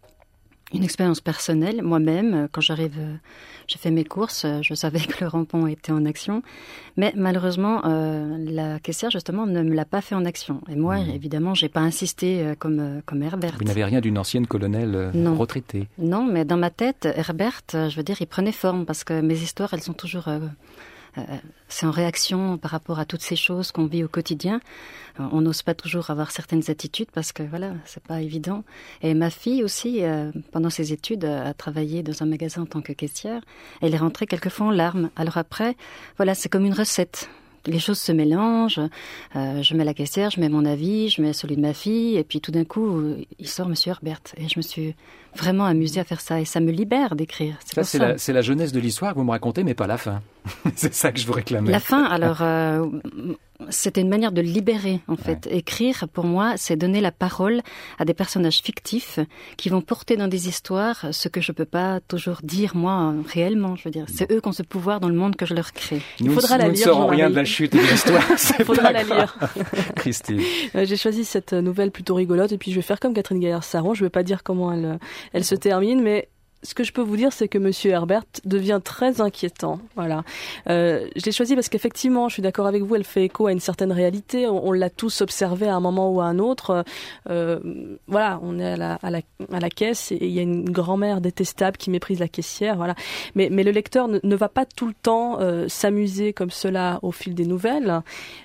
Une expérience personnelle, moi-même, quand j'arrive, j'ai fait mes courses, je savais que le rampon était en action, mais malheureusement, euh, la caissière justement ne me l'a pas fait en action. Et moi, mmh. évidemment, j'ai pas insisté comme comme Herbert. Vous n'avez rien d'une ancienne colonelle non. retraitée. Non, mais dans ma tête, Herbert, je veux dire, il prenait forme parce que mes histoires, elles sont toujours euh, Euh, c'est en réaction par rapport à toutes ces choses qu'on vit au quotidien. Euh, on n'ose pas toujours avoir certaines attitudes parce que voilà, c'est pas évident. Et ma fille aussi, euh, pendant ses études, a travaillé dans un magasin en tant que caissière. Elle est rentrée quelquefois en larmes. Alors après, voilà, c'est comme une recette. Les choses se mélangent, euh, je mets la caissière, je mets mon avis, je mets celui de ma fille, et puis tout d'un coup, il sort Monsieur Herbert. Et je me suis vraiment amusée à faire ça, et ça me libère d'écrire. C'est ça, c'est, ça. La, c'est la jeunesse de l'histoire que vous me racontez, mais pas la fin. C'est ça que je vous réclamais. La fin, alors, euh, c'était une manière de libérer, en fait. Ouais. Écrire, pour moi, c'est donner la parole à des personnages fictifs qui vont porter dans des histoires ce que je peux pas toujours dire, moi, réellement. Je veux dire, c'est bon. Eux qui ont ce pouvoir dans le monde que je leur crée. Nous, Il faudra nous la ne lire. saurons rien de la chute de l'histoire. Il faudra la lire. Christine. Euh, j'ai choisi cette nouvelle plutôt rigolote, et puis je vais faire comme Catherine Gaillard-Saron. Je vais pas dire comment elle, elle se termine, mais ce que je peux vous dire, c'est que Monsieur Herbert devient très inquiétant. Voilà. Euh, je l'ai choisi parce qu'effectivement, je suis d'accord avec vous, elle fait écho à une certaine réalité. On, on l'a tous observé à un moment ou à un autre. Euh, voilà, on est à la, à la, à la caisse et il y a une grand-mère détestable qui méprise la caissière. Voilà. Mais, mais le lecteur ne, ne va pas tout le temps euh, s'amuser comme cela au fil des nouvelles.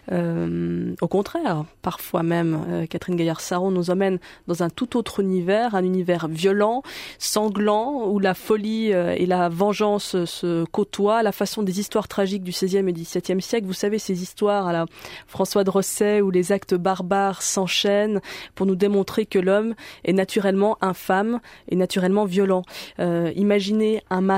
Euh, au contraire, parfois même, euh, Catherine Gaillard-Saron nous emmène dans un tout autre univers, un univers violent, sanglant, où la folie et la vengeance se côtoient, à la façon des histoires tragiques du seizième et dix-septième siècle. Vous savez, ces histoires à la François de Rosset où les actes barbares s'enchaînent pour nous démontrer que l'homme est naturellement infâme et naturellement violent. Euh, imaginez un mari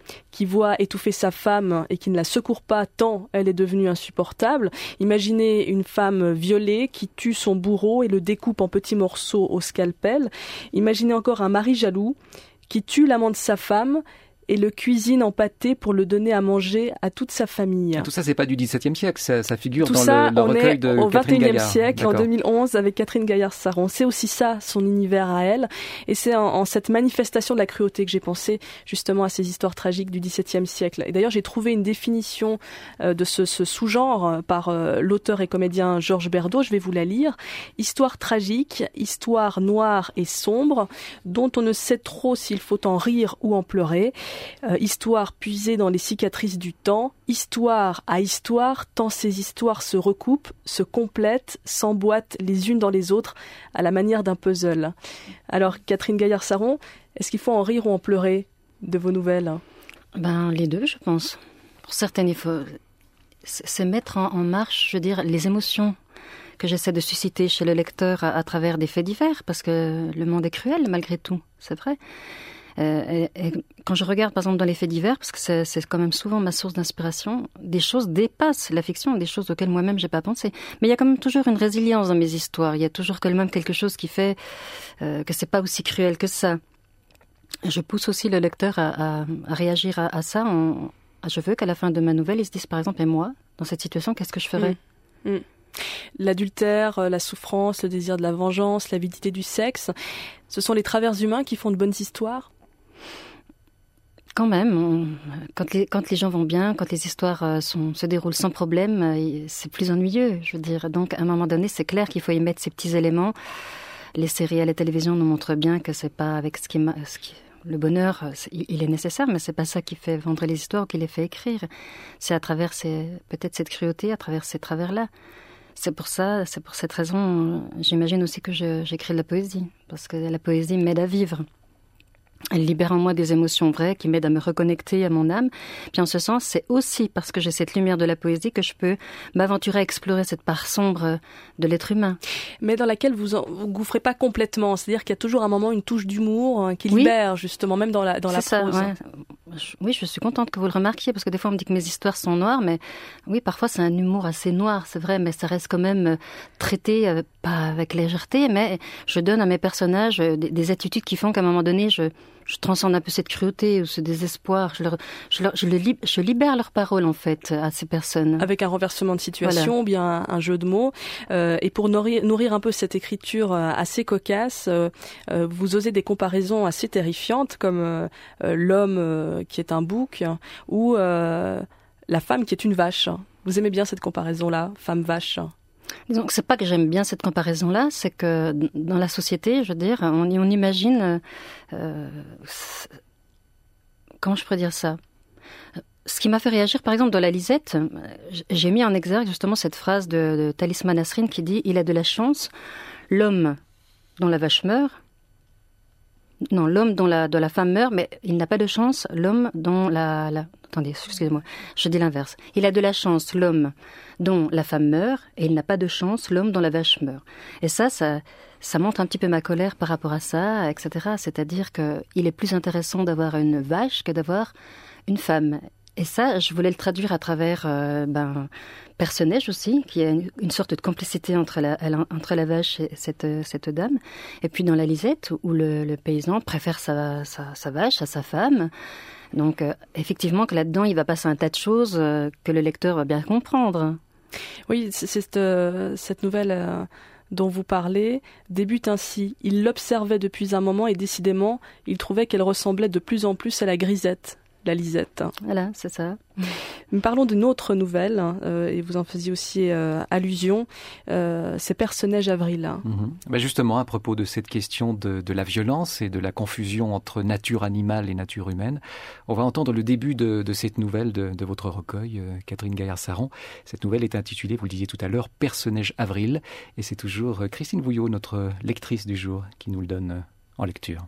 qui voit étouffer sa femme et qui ne la secourt pas tant elle est devenue insupportable. Imaginez une femme violée qui tue son bourreau et le découpe en petits morceaux au scalpel. Imaginez encore un mari jaloux qui tue l'amant de sa femme et le cuisine en pâté pour le donner à manger à toute sa famille. Et tout ça, c'est pas du dix-septième siècle, ça, ça figure tout dans ça, le, le recueil de Catherine Gaillard. Au vingt et unième siècle, D'accord. en deux mille onze, avec Catherine Gaillard-Saron. C'est aussi ça, son univers à elle. Et c'est en, en cette manifestation de la cruauté que j'ai pensé justement à ces histoires tragiques du dix-septième siècle. Et d'ailleurs, j'ai trouvé une définition euh, de ce, ce sous-genre par euh, l'auteur et comédien Georges Berdaud. Je vais vous la lire. Histoire tragique, histoire noire et sombre, dont on ne sait trop s'il faut en rire ou en pleurer. Euh, histoire puisée dans les cicatrices du temps, histoire à histoire, tant ces histoires se recoupent, se complètent, s'emboîtent les unes dans les autres, à la manière d'un puzzle. Alors, Catherine Gaillard-Saron, est-ce qu'il faut en rire ou en pleurer de vos nouvelles ? Ben, les deux, je pense. Pour certaines, il faut... c'est mettre en, en marche, je veux dire, les émotions que j'essaie de susciter chez le lecteur à, à travers des faits divers, parce que le monde est cruel, malgré tout, c'est vrai. Euh, et, et quand je regarde, par exemple, dans les faits divers, parce que c'est, c'est quand même souvent ma source d'inspiration, des choses dépassent la fiction, des choses auxquelles moi-même j'ai pas pensé. Mais il y a quand même toujours une résilience dans mes histoires. Il y a toujours quand même quelque chose qui fait euh, que c'est pas aussi cruel que ça. Je pousse aussi le lecteur à, à, à réagir à, à ça. En, je veux qu'à la fin de ma nouvelle, ils se disent, par exemple, et moi, dans cette situation, qu'est-ce que je ferais ? Mmh. Mmh. L'adultère, la souffrance, le désir de la vengeance, l'avidité du sexe, ce sont les travers humains qui font de bonnes histoires ? Quand même, on, quand, les, quand les gens vont bien, quand les histoires euh, sont, se déroulent sans problème, euh, c'est plus ennuyeux, je veux dire. Donc, à un moment donné, c'est clair qu'il faut y mettre ces petits éléments. Les séries à la télévision nous montrent bien que c'est pas avec ce qui, ce qui le bonheur, il est nécessaire, mais c'est pas ça qui fait vendre les histoires ou qui les fait écrire. C'est à travers ces, peut-être cette cruauté, à travers ces travers-là. C'est pour ça, c'est pour cette raison, j'imagine aussi que je, j'écris de la poésie, parce que la poésie m'aide à vivre. Elle libère en moi des émotions vraies qui m'aident à me reconnecter à mon âme. Puis en ce sens, c'est aussi parce que j'ai cette lumière de la poésie que je peux m'aventurer à explorer cette part sombre de l'être humain. Mais dans laquelle vous ne vous gouffrez pas complètement. C'est-à-dire qu'il y a toujours un moment, une touche d'humour hein, qui libère, oui. justement, même dans la, dans la c'est prose. Ça, ouais. Oui, je suis contente que vous le remarquiez, parce que des fois on me dit que mes histoires sont noires, mais oui, parfois c'est un humour assez noir, c'est vrai, mais ça reste quand même traité, euh, pas avec légèreté, mais je donne à mes personnages des, des attitudes qui font qu'à un moment donné, je... je transcende un peu cette cruauté ou ce désespoir. Je, leur, je, leur, je, le lib, je libère leurs paroles, en fait, à ces personnes. Avec un renversement de situation, voilà. bien un, un jeu de mots. Euh, et pour nourrir, nourrir un peu cette écriture assez cocasse, euh, euh, vous osez des comparaisons assez terrifiantes, comme euh, l'homme euh, qui est un bouc ou euh, la femme qui est une vache. Vous aimez bien cette comparaison-là, femme-vache ? Disons que c'est pas que j'aime bien cette comparaison-là, c'est que dans la société, je veux dire, on, on imagine... Euh, comment je pourrais dire ça ? Ce qui m'a fait réagir, par exemple, dans La Lisette, j'ai mis en exergue justement cette phrase de, de Talisman Nasrine qui dit « Il a de la chance, l'homme dont la vache meurt, non, l'homme dont la, dont la femme meurt, mais il n'a pas de chance, l'homme dont la... la attendez, excusez-moi, je dis l'inverse. Il a de la chance, l'homme dont la femme meurt, et il n'a pas de chance, l'homme dont la vache meurt. » Et ça, ça, ça montre un petit peu ma colère par rapport à ça, et cetera. C'est-à-dire qu'il est plus intéressant d'avoir une vache que d'avoir une femme. Et ça, je voulais le traduire à travers euh, ben, Perce-Neige aussi, qui a une, une sorte de complicité entre la, entre la vache et cette, cette dame. Et puis dans La Lisette, où le, le paysan préfère sa, sa, sa vache à sa femme. Donc euh, effectivement que là-dedans, il va passer un tas de choses euh, que le lecteur va bien comprendre. Oui, c'est, c'est cette, euh, cette nouvelle... Euh... dont vous parlez, débute ainsi. Il l'observait depuis un moment et décidément, il trouvait qu'elle ressemblait de plus en plus à la grisette, la Lisette. Voilà, c'est ça. Mais parlons d'une autre nouvelle, euh, et vous en faisiez aussi euh, allusion, euh, c'est Perce-Neige Avril. Mmh. Ben justement, à propos de cette question de, de la violence et de la confusion entre nature animale et nature humaine, on va entendre le début de, de cette nouvelle de, de votre recueil, euh, Catherine Gaillard-Saron. Cette nouvelle est intitulée, vous le disiez tout à l'heure, Perce-Neige Avril, et c'est toujours Christine Vouillot, notre lectrice du jour, qui nous le donne en lecture.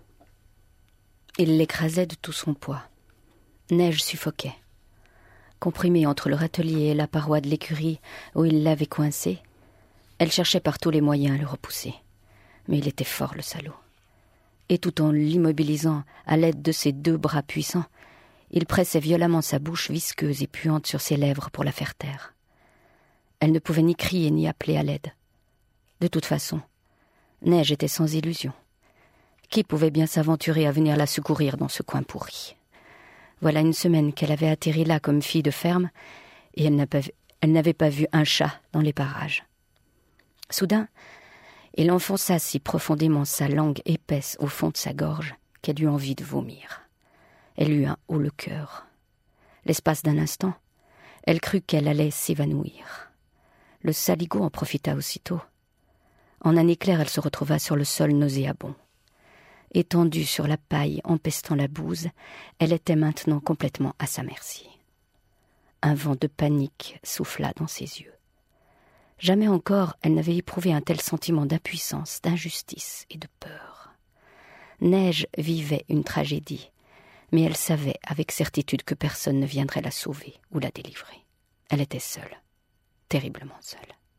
Il l'écrasait de tout son poids. Neige suffoquait. Comprimée entre le râtelier et la paroi de l'écurie où il l'avait coincé, elle cherchait par tous les moyens à le repousser. Mais il était fort, le salaud. Et tout en l'immobilisant à l'aide de ses deux bras puissants, Il pressait violemment sa bouche visqueuse et puante sur ses lèvres pour la faire taire. Elle ne pouvait ni crier ni appeler à l'aide. De toute façon, Neige était sans illusion. Qui pouvait bien s'aventurer à venir la secourir dans ce coin pourri? Voilà une semaine qu'elle avait atterri là comme fille de ferme, et elle n'avait, elle n'avait pas vu un chat dans les parages. Soudain, il enfonça si profondément sa langue épaisse au fond de sa gorge qu'elle eut envie de vomir. Elle eut un haut le cœur. L'espace d'un instant, elle crut qu'elle allait s'évanouir. Le saligo en profita aussitôt. En un éclair, elle se retrouva sur le sol nauséabond. Étendue sur la paille, empestant la bouse, elle était maintenant complètement à sa merci. Un vent de panique souffla dans ses yeux. Jamais encore elle n'avait éprouvé un tel sentiment d'impuissance, d'injustice et de peur. Neige vivait une tragédie, mais elle savait avec certitude que personne ne viendrait la sauver ou la délivrer. Elle était seule, terriblement seule.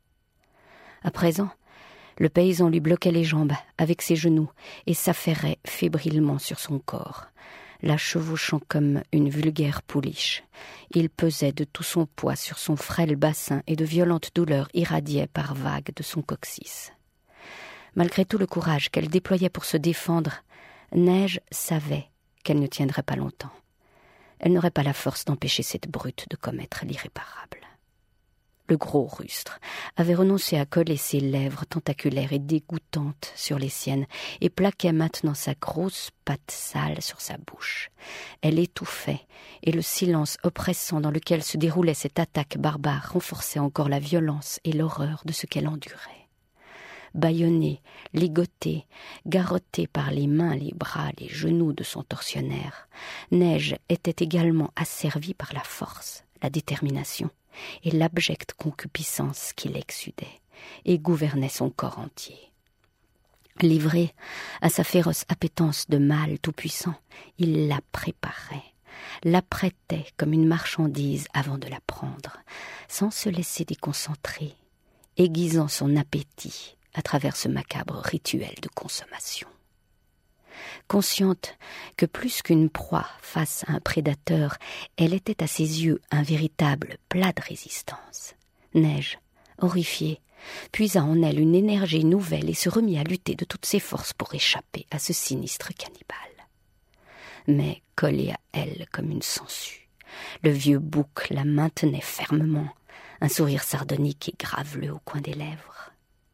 À présent, le paysan lui bloquait les jambes avec ses genoux et s'affairait fébrilement sur son corps, la chevauchant comme une vulgaire pouliche. Il pesait de tout son poids sur son frêle bassin et de violentes douleurs irradiaient par vagues de son coccyx. Malgré tout le courage qu'elle déployait pour se défendre, Neige savait qu'elle ne tiendrait pas longtemps. Elle n'aurait pas la force d'empêcher cette brute de commettre l'irréparable. Le gros rustre avait renoncé à coller ses lèvres tentaculaires et dégoûtantes sur les siennes et plaquait maintenant sa grosse patte sale sur sa bouche. Elle étouffait, et le silence oppressant dans lequel se déroulait cette attaque barbare renforçait encore la violence et l'horreur de ce qu'elle endurait. Bâillonnée, ligotée, garrottée par les mains, les bras, les genoux de son tortionnaire, Neige était également asservie par la force, la détermination et l'abjecte concupiscence qui l'exsudait et gouvernait son corps entier. Livré à sa féroce appétence de mâle tout-puissant, il la préparait, l'apprêtait comme une marchandise avant de la prendre, sans se laisser déconcentrer, aiguisant son appétit à travers ce macabre rituel de consommation. Consciente que plus qu'une proie face à un prédateur, elle était à ses yeux un véritable plat de résistance. Neige, horrifiée, puisa en elle une énergie nouvelle et se remit à lutter de toutes ses forces pour échapper à ce sinistre cannibale. Mais collé à elle comme une sangsue, le vieux bouc la maintenait fermement, un sourire sardonique et graveleux au coin des lèvres.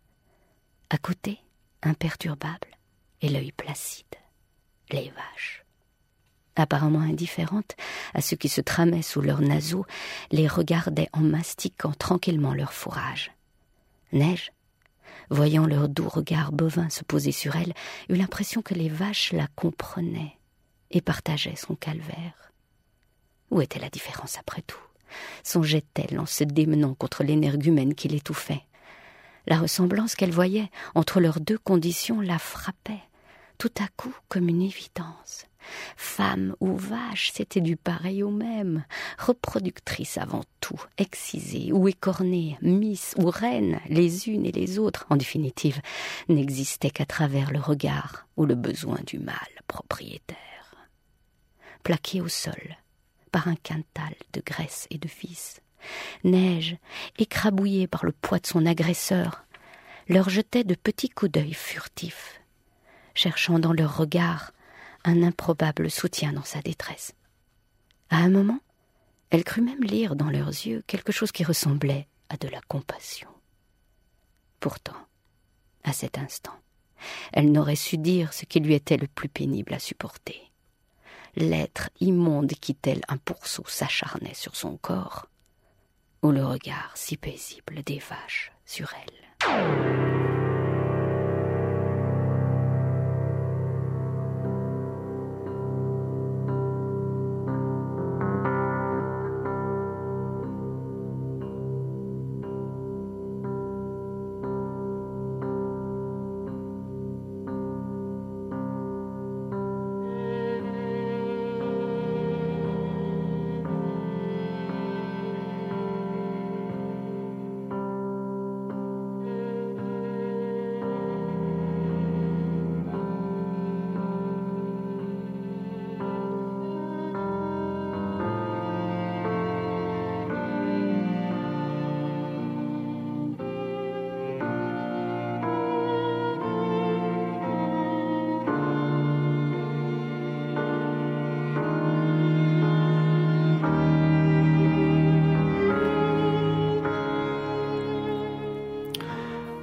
À côté, imperturbable, et l'œil placide, les vaches. Apparemment indifférentes à ce qui se tramait sous leurs naseaux, les regardaient en mastiquant tranquillement leur fourrage. Neige, voyant leur doux regard bovin se poser sur elle, eut l'impression que les vaches la comprenaient et partageaient son calvaire. Où était la différence après tout? Songeait-elle en se démenant contre l'énergumène qui l'étouffait? La ressemblance qu'elle voyait entre leurs deux conditions la frappait, tout à coup comme une évidence. Femme ou vache, c'était du pareil au même, reproductrice avant tout, excisée ou écornée, miss ou reine, les unes et les autres, en définitive, n'existaient qu'à travers le regard ou le besoin du mâle propriétaire. Plaquée au sol par un quintal de graisse et de vices, Neige, écrabouillée par le poids de son agresseur, leur jetait de petits coups d'œil furtifs, cherchant dans leur regard un improbable soutien dans sa détresse. À un moment, elle crut même lire dans leurs yeux quelque chose qui ressemblait à de la compassion. Pourtant, à cet instant, elle n'aurait su dire ce qui lui était le plus pénible à supporter. L'être immonde qui, tel un pourceau, s'acharnait sur son corps, ou le regard si paisible des vaches sur elle.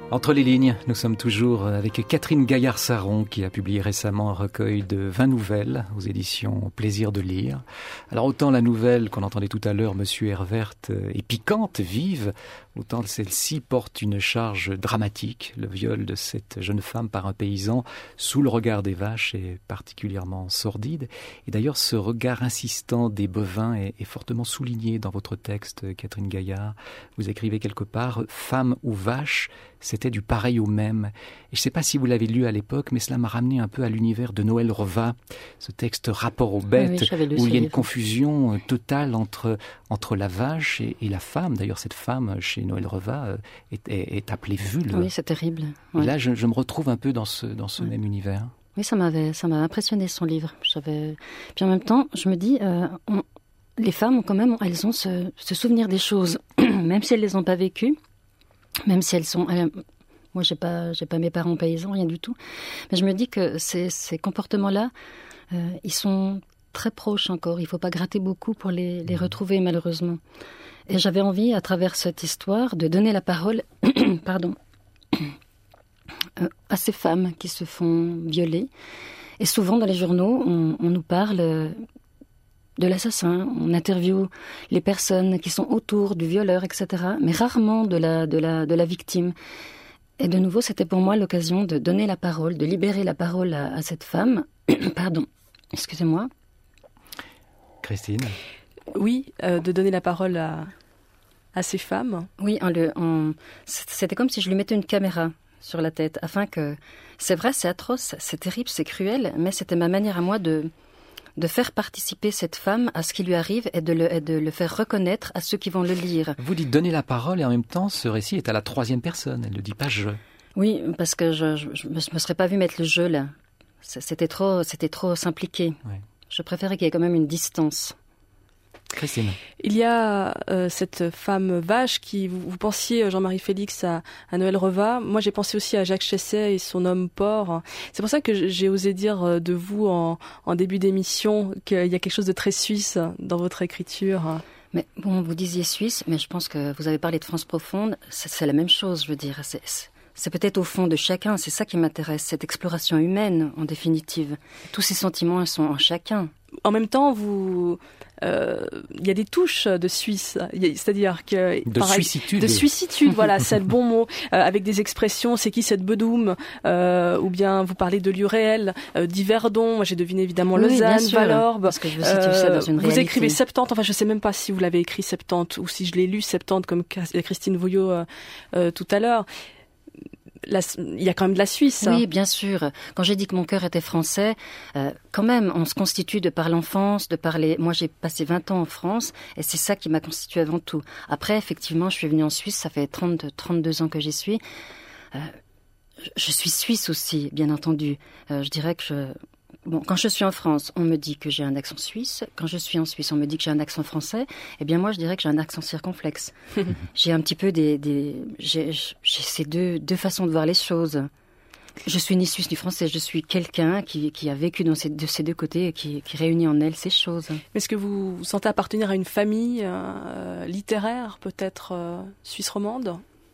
Entre les lignes, nous sommes toujours avec Catherine Gaillard-Saron qui a publié récemment un recueil de vingt nouvelles aux éditions Plaisir de lire. Alors autant la nouvelle qu'on entendait tout à l'heure, Monsieur Herbert, est piquante, vive, autant celle-ci porte une charge dramatique. Le viol de cette jeune femme par un paysan sous le regard des vaches est particulièrement sordide. Et d'ailleurs, ce regard insistant des bovins est, est fortement souligné dans votre texte, Catherine Gaillard. Vous écrivez quelque part « Femme ou vache ?» c'était du pareil au même. Et je ne sais pas si vous l'avez lu à l'époque, mais cela m'a ramené un peu à l'univers de Noël Reva, ce texte rapport aux bêtes, oui, oui, où il y a une confusion totale entre, entre la vache et, et la femme. D'ailleurs, cette femme, chez Noël Reva, est, est, est appelée Vulve. Oui, c'est terrible. Ouais. Et là, je, je me retrouve un peu dans ce, dans ce ouais. même univers. Oui, ça m'avait, ça m'a impressionné, son livre. J'avais... Puis en même temps, je me dis, euh, on... les femmes, quand même, elles ont ce, ce souvenir des choses, même si elles ne les ont pas vécues. Même si elles sont... Elles, moi, je n'ai pas, j'ai pas mes parents paysans, rien du tout. Mais je me dis que ces, ces comportements-là, euh, ils sont très proches encore. Il ne faut pas gratter beaucoup pour les, les retrouver, malheureusement. Et j'avais envie, à travers cette histoire, de donner la parole pardon, euh, à ces femmes qui se font violer. Et souvent, dans les journaux, on, on nous parle... de l'assassin, on interviewe les personnes qui sont autour du violeur, et cetera, mais rarement de la, de la, de la victime. Et de nouveau, c'était pour moi l'occasion de donner la parole, de libérer la parole à, à cette femme. Pardon, excusez-moi. Christine ? Oui, euh, de donner la parole à, à ces femmes. Oui, en le, en, c'était comme si je lui mettais une caméra sur la tête, afin que... C'est vrai, c'est atroce, c'est terrible, c'est cruel, mais c'était ma manière à moi de... de faire participer cette femme à ce qui lui arrive et de, le, et de le faire reconnaître à ceux qui vont le lire. Vous dites donner la parole et en même temps, ce récit est à la troisième personne. Elle ne dit pas « je ». Oui, parce que je ne me serais pas vue mettre le « je » là. C'était trop, c'était trop s'impliquer. Oui. Je préférais qu'il y ait quand même une distance. Christine. Il y a euh, cette femme vache qui, vous, vous pensiez, Jean-Marie Félix, à, à Noël Reva. Moi, j'ai pensé aussi à Jacques Chesset et son homme porc. C'est pour ça que j'ai osé dire de vous en, en début d'émission qu'il y a quelque chose de très suisse dans votre écriture. Mais bon, vous disiez suisse, mais je pense que vous avez parlé de France profonde. C'est, c'est la même chose, je veux dire. C'est, c'est, c'est peut-être au fond de chacun. C'est ça qui m'intéresse, cette exploration humaine, en définitive. Tous ces sentiments, ils sont en chacun. En même temps, vous, il euh, y a des touches de Suisse, c'est-à-dire que de pareil, suissitude, de suissitude, voilà, c'est le bon mot, euh, avec des expressions, c'est qui cette bedoum, euh, ou bien vous parlez de lieux réels, euh, d'Yverdon, moi j'ai deviné évidemment oui, Lausanne, Valorbe. Parce que je veux situer euh, ça dans une vous réalité. écrivez septante, enfin je sais même pas si vous l'avez écrit septante ou si je l'ai lu septante comme Christine Vouillot euh, euh, tout à l'heure. La, il y a quand même de la Suisse. Oui, bien sûr. Quand j'ai dit que mon cœur était français, euh, quand même, on se constitue de par l'enfance, de par les... Moi, j'ai passé vingt ans en France, et c'est ça qui m'a constitué avant tout. Après, effectivement, je suis venue en Suisse, ça fait trente, trente-deux ans que j'y suis. Euh, je suis suisse aussi, bien entendu. Euh, je dirais que je... Bon, quand je suis en France, on me dit que j'ai un accent suisse. Quand je suis en Suisse, on me dit que j'ai un accent français. Eh bien, moi, je dirais que j'ai un accent circonflexe. J'ai un petit peu des... des j'ai, j'ai ces deux, deux façons de voir les choses. Je suis ni suisse ni française. Je suis quelqu'un qui, qui a vécu dans ces, de ces deux côtés et qui, qui réunit en elle ces choses. Mais est-ce que vous vous sentez appartenir à une famille euh, littéraire, peut-être euh, suisse romande ?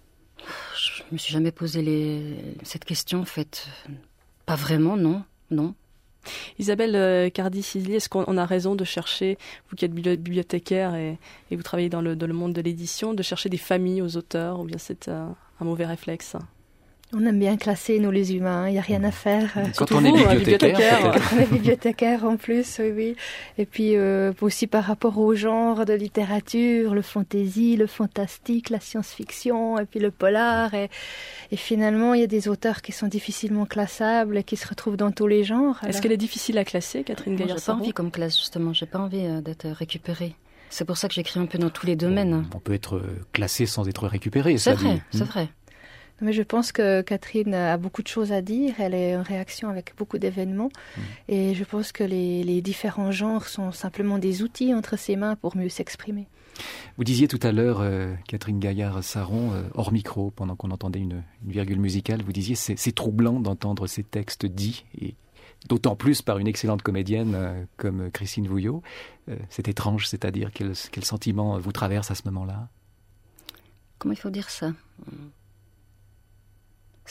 Je me suis jamais posé les, cette question, en fait. Pas vraiment, non. Non. Isabelle euh, Cardi-Cisli, est-ce qu'on a raison de chercher, vous qui êtes bibliothécaire et, et vous travaillez dans le, dans le monde de l'édition, de chercher des familles aux auteurs, ou bien c'est euh, un mauvais réflexe ? On aime bien classer, nous les humains, il n'y a rien à faire. Quand on est bibliothécaire, bibliothécaire. On est bibliothécaire en plus, oui, oui. Et puis euh, aussi par rapport au genre de littérature, le fantasy, le fantastique, la science-fiction, et puis le polar. Et, et finalement, il y a des auteurs qui sont difficilement classables et qui se retrouvent dans tous les genres. Est-ce alors... qu'elle est difficile à classer, Catherine Gaillard-Saron ? J'ai pas envie comme classe, justement. J'ai pas envie euh, d'être récupérée. C'est pour ça que j'écris un peu dans tous les domaines. On peut être classé sans être récupéré, c'est ça vrai, dit. C'est mmh. vrai. Mais je pense que Catherine a beaucoup de choses à dire. Elle est en réaction avec beaucoup d'événements. Mmh. Et je pense que les, les différents genres sont simplement des outils entre ses mains pour mieux s'exprimer. Vous disiez tout à l'heure, euh, Catherine Gaillard-Saron, euh, hors micro, pendant qu'on entendait une, une virgule musicale, vous disiez c'est, c'est troublant d'entendre ces textes dits, et d'autant plus par une excellente comédienne euh, comme Christine Vouillot. Euh, c'est étrange, c'est-à-dire quel, quel sentiment vous traverse à ce moment-là ? Comment il faut dire ça ?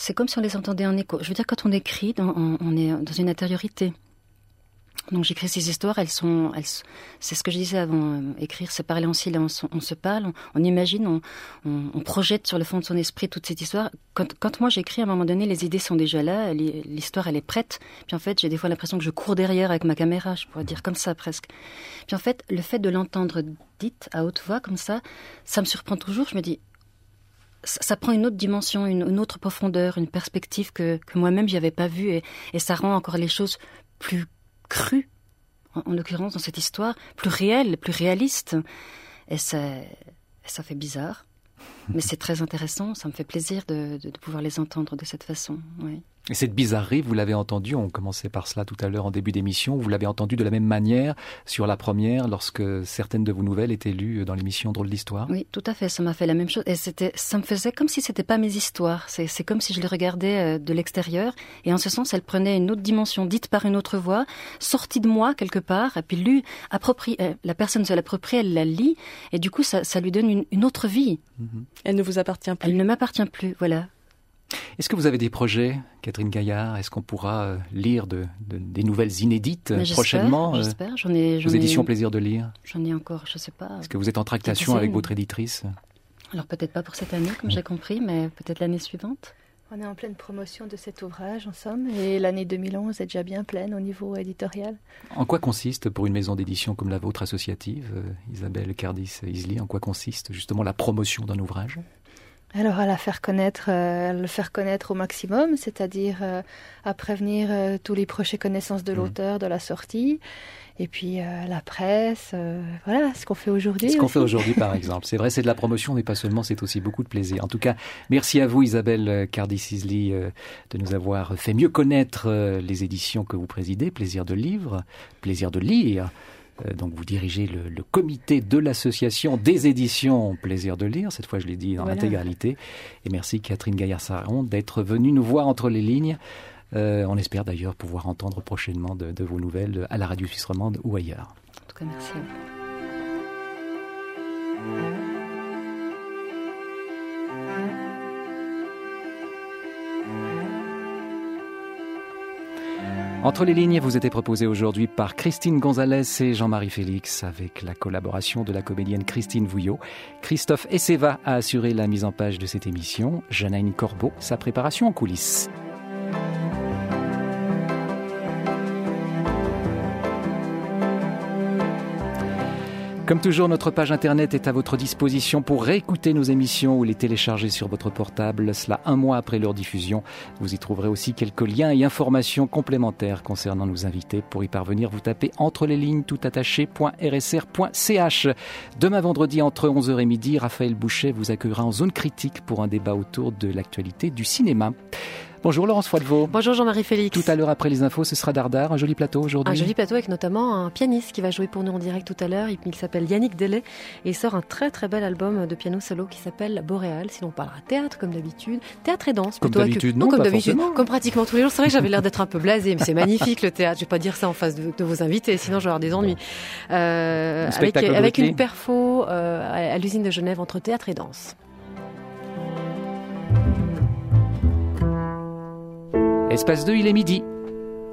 c'est comme si on les entendait en écho. Je veux dire, quand on écrit, on, on est dans une intériorité. Donc j'écris ces histoires, elles sont, elles, c'est ce que je disais avant, euh, écrire, c'est parler en silence, on, on se parle, on, on imagine, on, on, on projette sur le fond de son esprit toute cette histoire. Quand, quand moi j'écris, à un moment donné, les idées sont déjà là, l'histoire elle est prête, puis en fait j'ai des fois l'impression que je cours derrière avec ma caméra, je pourrais dire comme ça presque. Puis en fait, le fait de l'entendre dite à haute voix comme ça, ça me surprend toujours, je me dis, ça, ça prend une autre dimension, une, une autre profondeur, une perspective que, que moi-même j'avais pas vue, et, et ça rend encore les choses plus cru, en, en l'occurrence dans cette histoire, plus réelle, plus réaliste. Et ça, ça fait bizarre, mais c'est très intéressant, ça me fait plaisir de, de, de pouvoir les entendre de cette façon. Oui. Et cette bizarrerie, vous l'avez entendue, on commençait par cela tout à l'heure en début d'émission, vous l'avez entendue de la même manière sur la première, lorsque certaines de vos nouvelles étaient lues dans l'émission Drôle d'Histoire? Oui, tout à fait, ça m'a fait la même chose. Et c'était, ça me faisait comme si c'était pas mes histoires. C'est, c'est comme si je les regardais de l'extérieur. Et en ce sens, elles prenaient une autre dimension, dite par une autre voix, sortie de moi quelque part, et puis lue, approprie, la personne se l'approprie, elle la lit, et du coup, ça, ça lui donne une, une autre vie. Mm-hmm. Elle ne vous appartient plus. Elle ne m'appartient plus, voilà. Est-ce que vous avez des projets, Catherine Gaillard? Est-ce qu'on pourra euh, lire de, de, des nouvelles inédites euh, prochainement? J'espère, euh, j'en ai... J'en aux éditions ai, Plaisir de lire? J'en ai encore, je ne sais pas. Est-ce que vous êtes en tractation avec votre éditrice? Alors peut-être pas pour cette année, comme j'ai compris, mais peut-être l'année suivante. On est en pleine promotion de cet ouvrage, en somme, et l'année deux mille onze est déjà bien pleine au niveau éditorial. En quoi consiste, pour une maison d'édition comme la vôtre associative, euh, Isabelle Cardis-Isly, en quoi consiste justement la promotion d'un ouvrage? Alors à la faire connaître, euh, à le faire connaître au maximum, c'est-à-dire euh, à prévenir euh, tous les proches et connaissances de l'auteur, mmh. de la sortie, et puis euh, la presse, euh, voilà, ce qu'on fait aujourd'hui. Ce qu'on aussi. fait aujourd'hui, par exemple. C'est vrai, c'est de la promotion, mais pas seulement, c'est aussi beaucoup de plaisir. En tout cas, merci à vous, Isabelle Cardis-Isly, euh, de nous avoir fait mieux connaître euh, les éditions que vous présidez, Plaisir de livre, Plaisir de lire. Euh, donc vous dirigez le, le comité de l'association des éditions Plaisir de lire, cette fois je l'ai dit dans voilà. l'intégralité. Et merci Catherine Gaillard-Saron d'être venue nous voir entre les lignes. Euh, on espère d'ailleurs pouvoir entendre prochainement de, de vos nouvelles à la Radio Suisse Romande ou ailleurs. En tout cas, merci à vous. Entre les lignes vous était proposé aujourd'hui par Christine Gonzalez et Jean-Marie Félix, avec la collaboration de la comédienne Christine Vouillot. Christophe Esseva a assuré la mise en page de cette émission, Janaïne Corbeau, sa préparation en coulisses. Comme toujours, notre page internet est à votre disposition pour réécouter nos émissions ou les télécharger sur votre portable, cela un mois après leur diffusion. Vous y trouverez aussi quelques liens et informations complémentaires concernant nos invités. Pour y parvenir, vous tapez entre les lignes toutattaché.rsr.ch. Demain vendredi, entre onze heures et midi, Raphaël Bouchet vous accueillera en zone critique pour un débat autour de l'actualité du cinéma. Bonjour Laurence Froidevaux. Bonjour Jean-Marie Félix. Tout à l'heure après les infos, ce sera Dardar, un joli plateau aujourd'hui. Un joli plateau avec notamment un pianiste qui va jouer pour nous en direct tout à l'heure. Il s'appelle Yannick Delay et il sort un très très bel album de piano solo qui s'appelle Boréal. Sinon on parlera théâtre comme d'habitude, théâtre et danse. Comme d'habitude, que... non, non comme pas d'habitude, forcément. Comme pratiquement tous les jours. C'est vrai que j'avais l'air d'être un peu blasé, mais c'est magnifique le théâtre. Je vais pas dire ça en face de, de vos invités, sinon je vais avoir des ennuis. Euh, avec avec une perfo euh, à, à l'usine de Genève entre théâtre et danse. Espace deux, il est midi.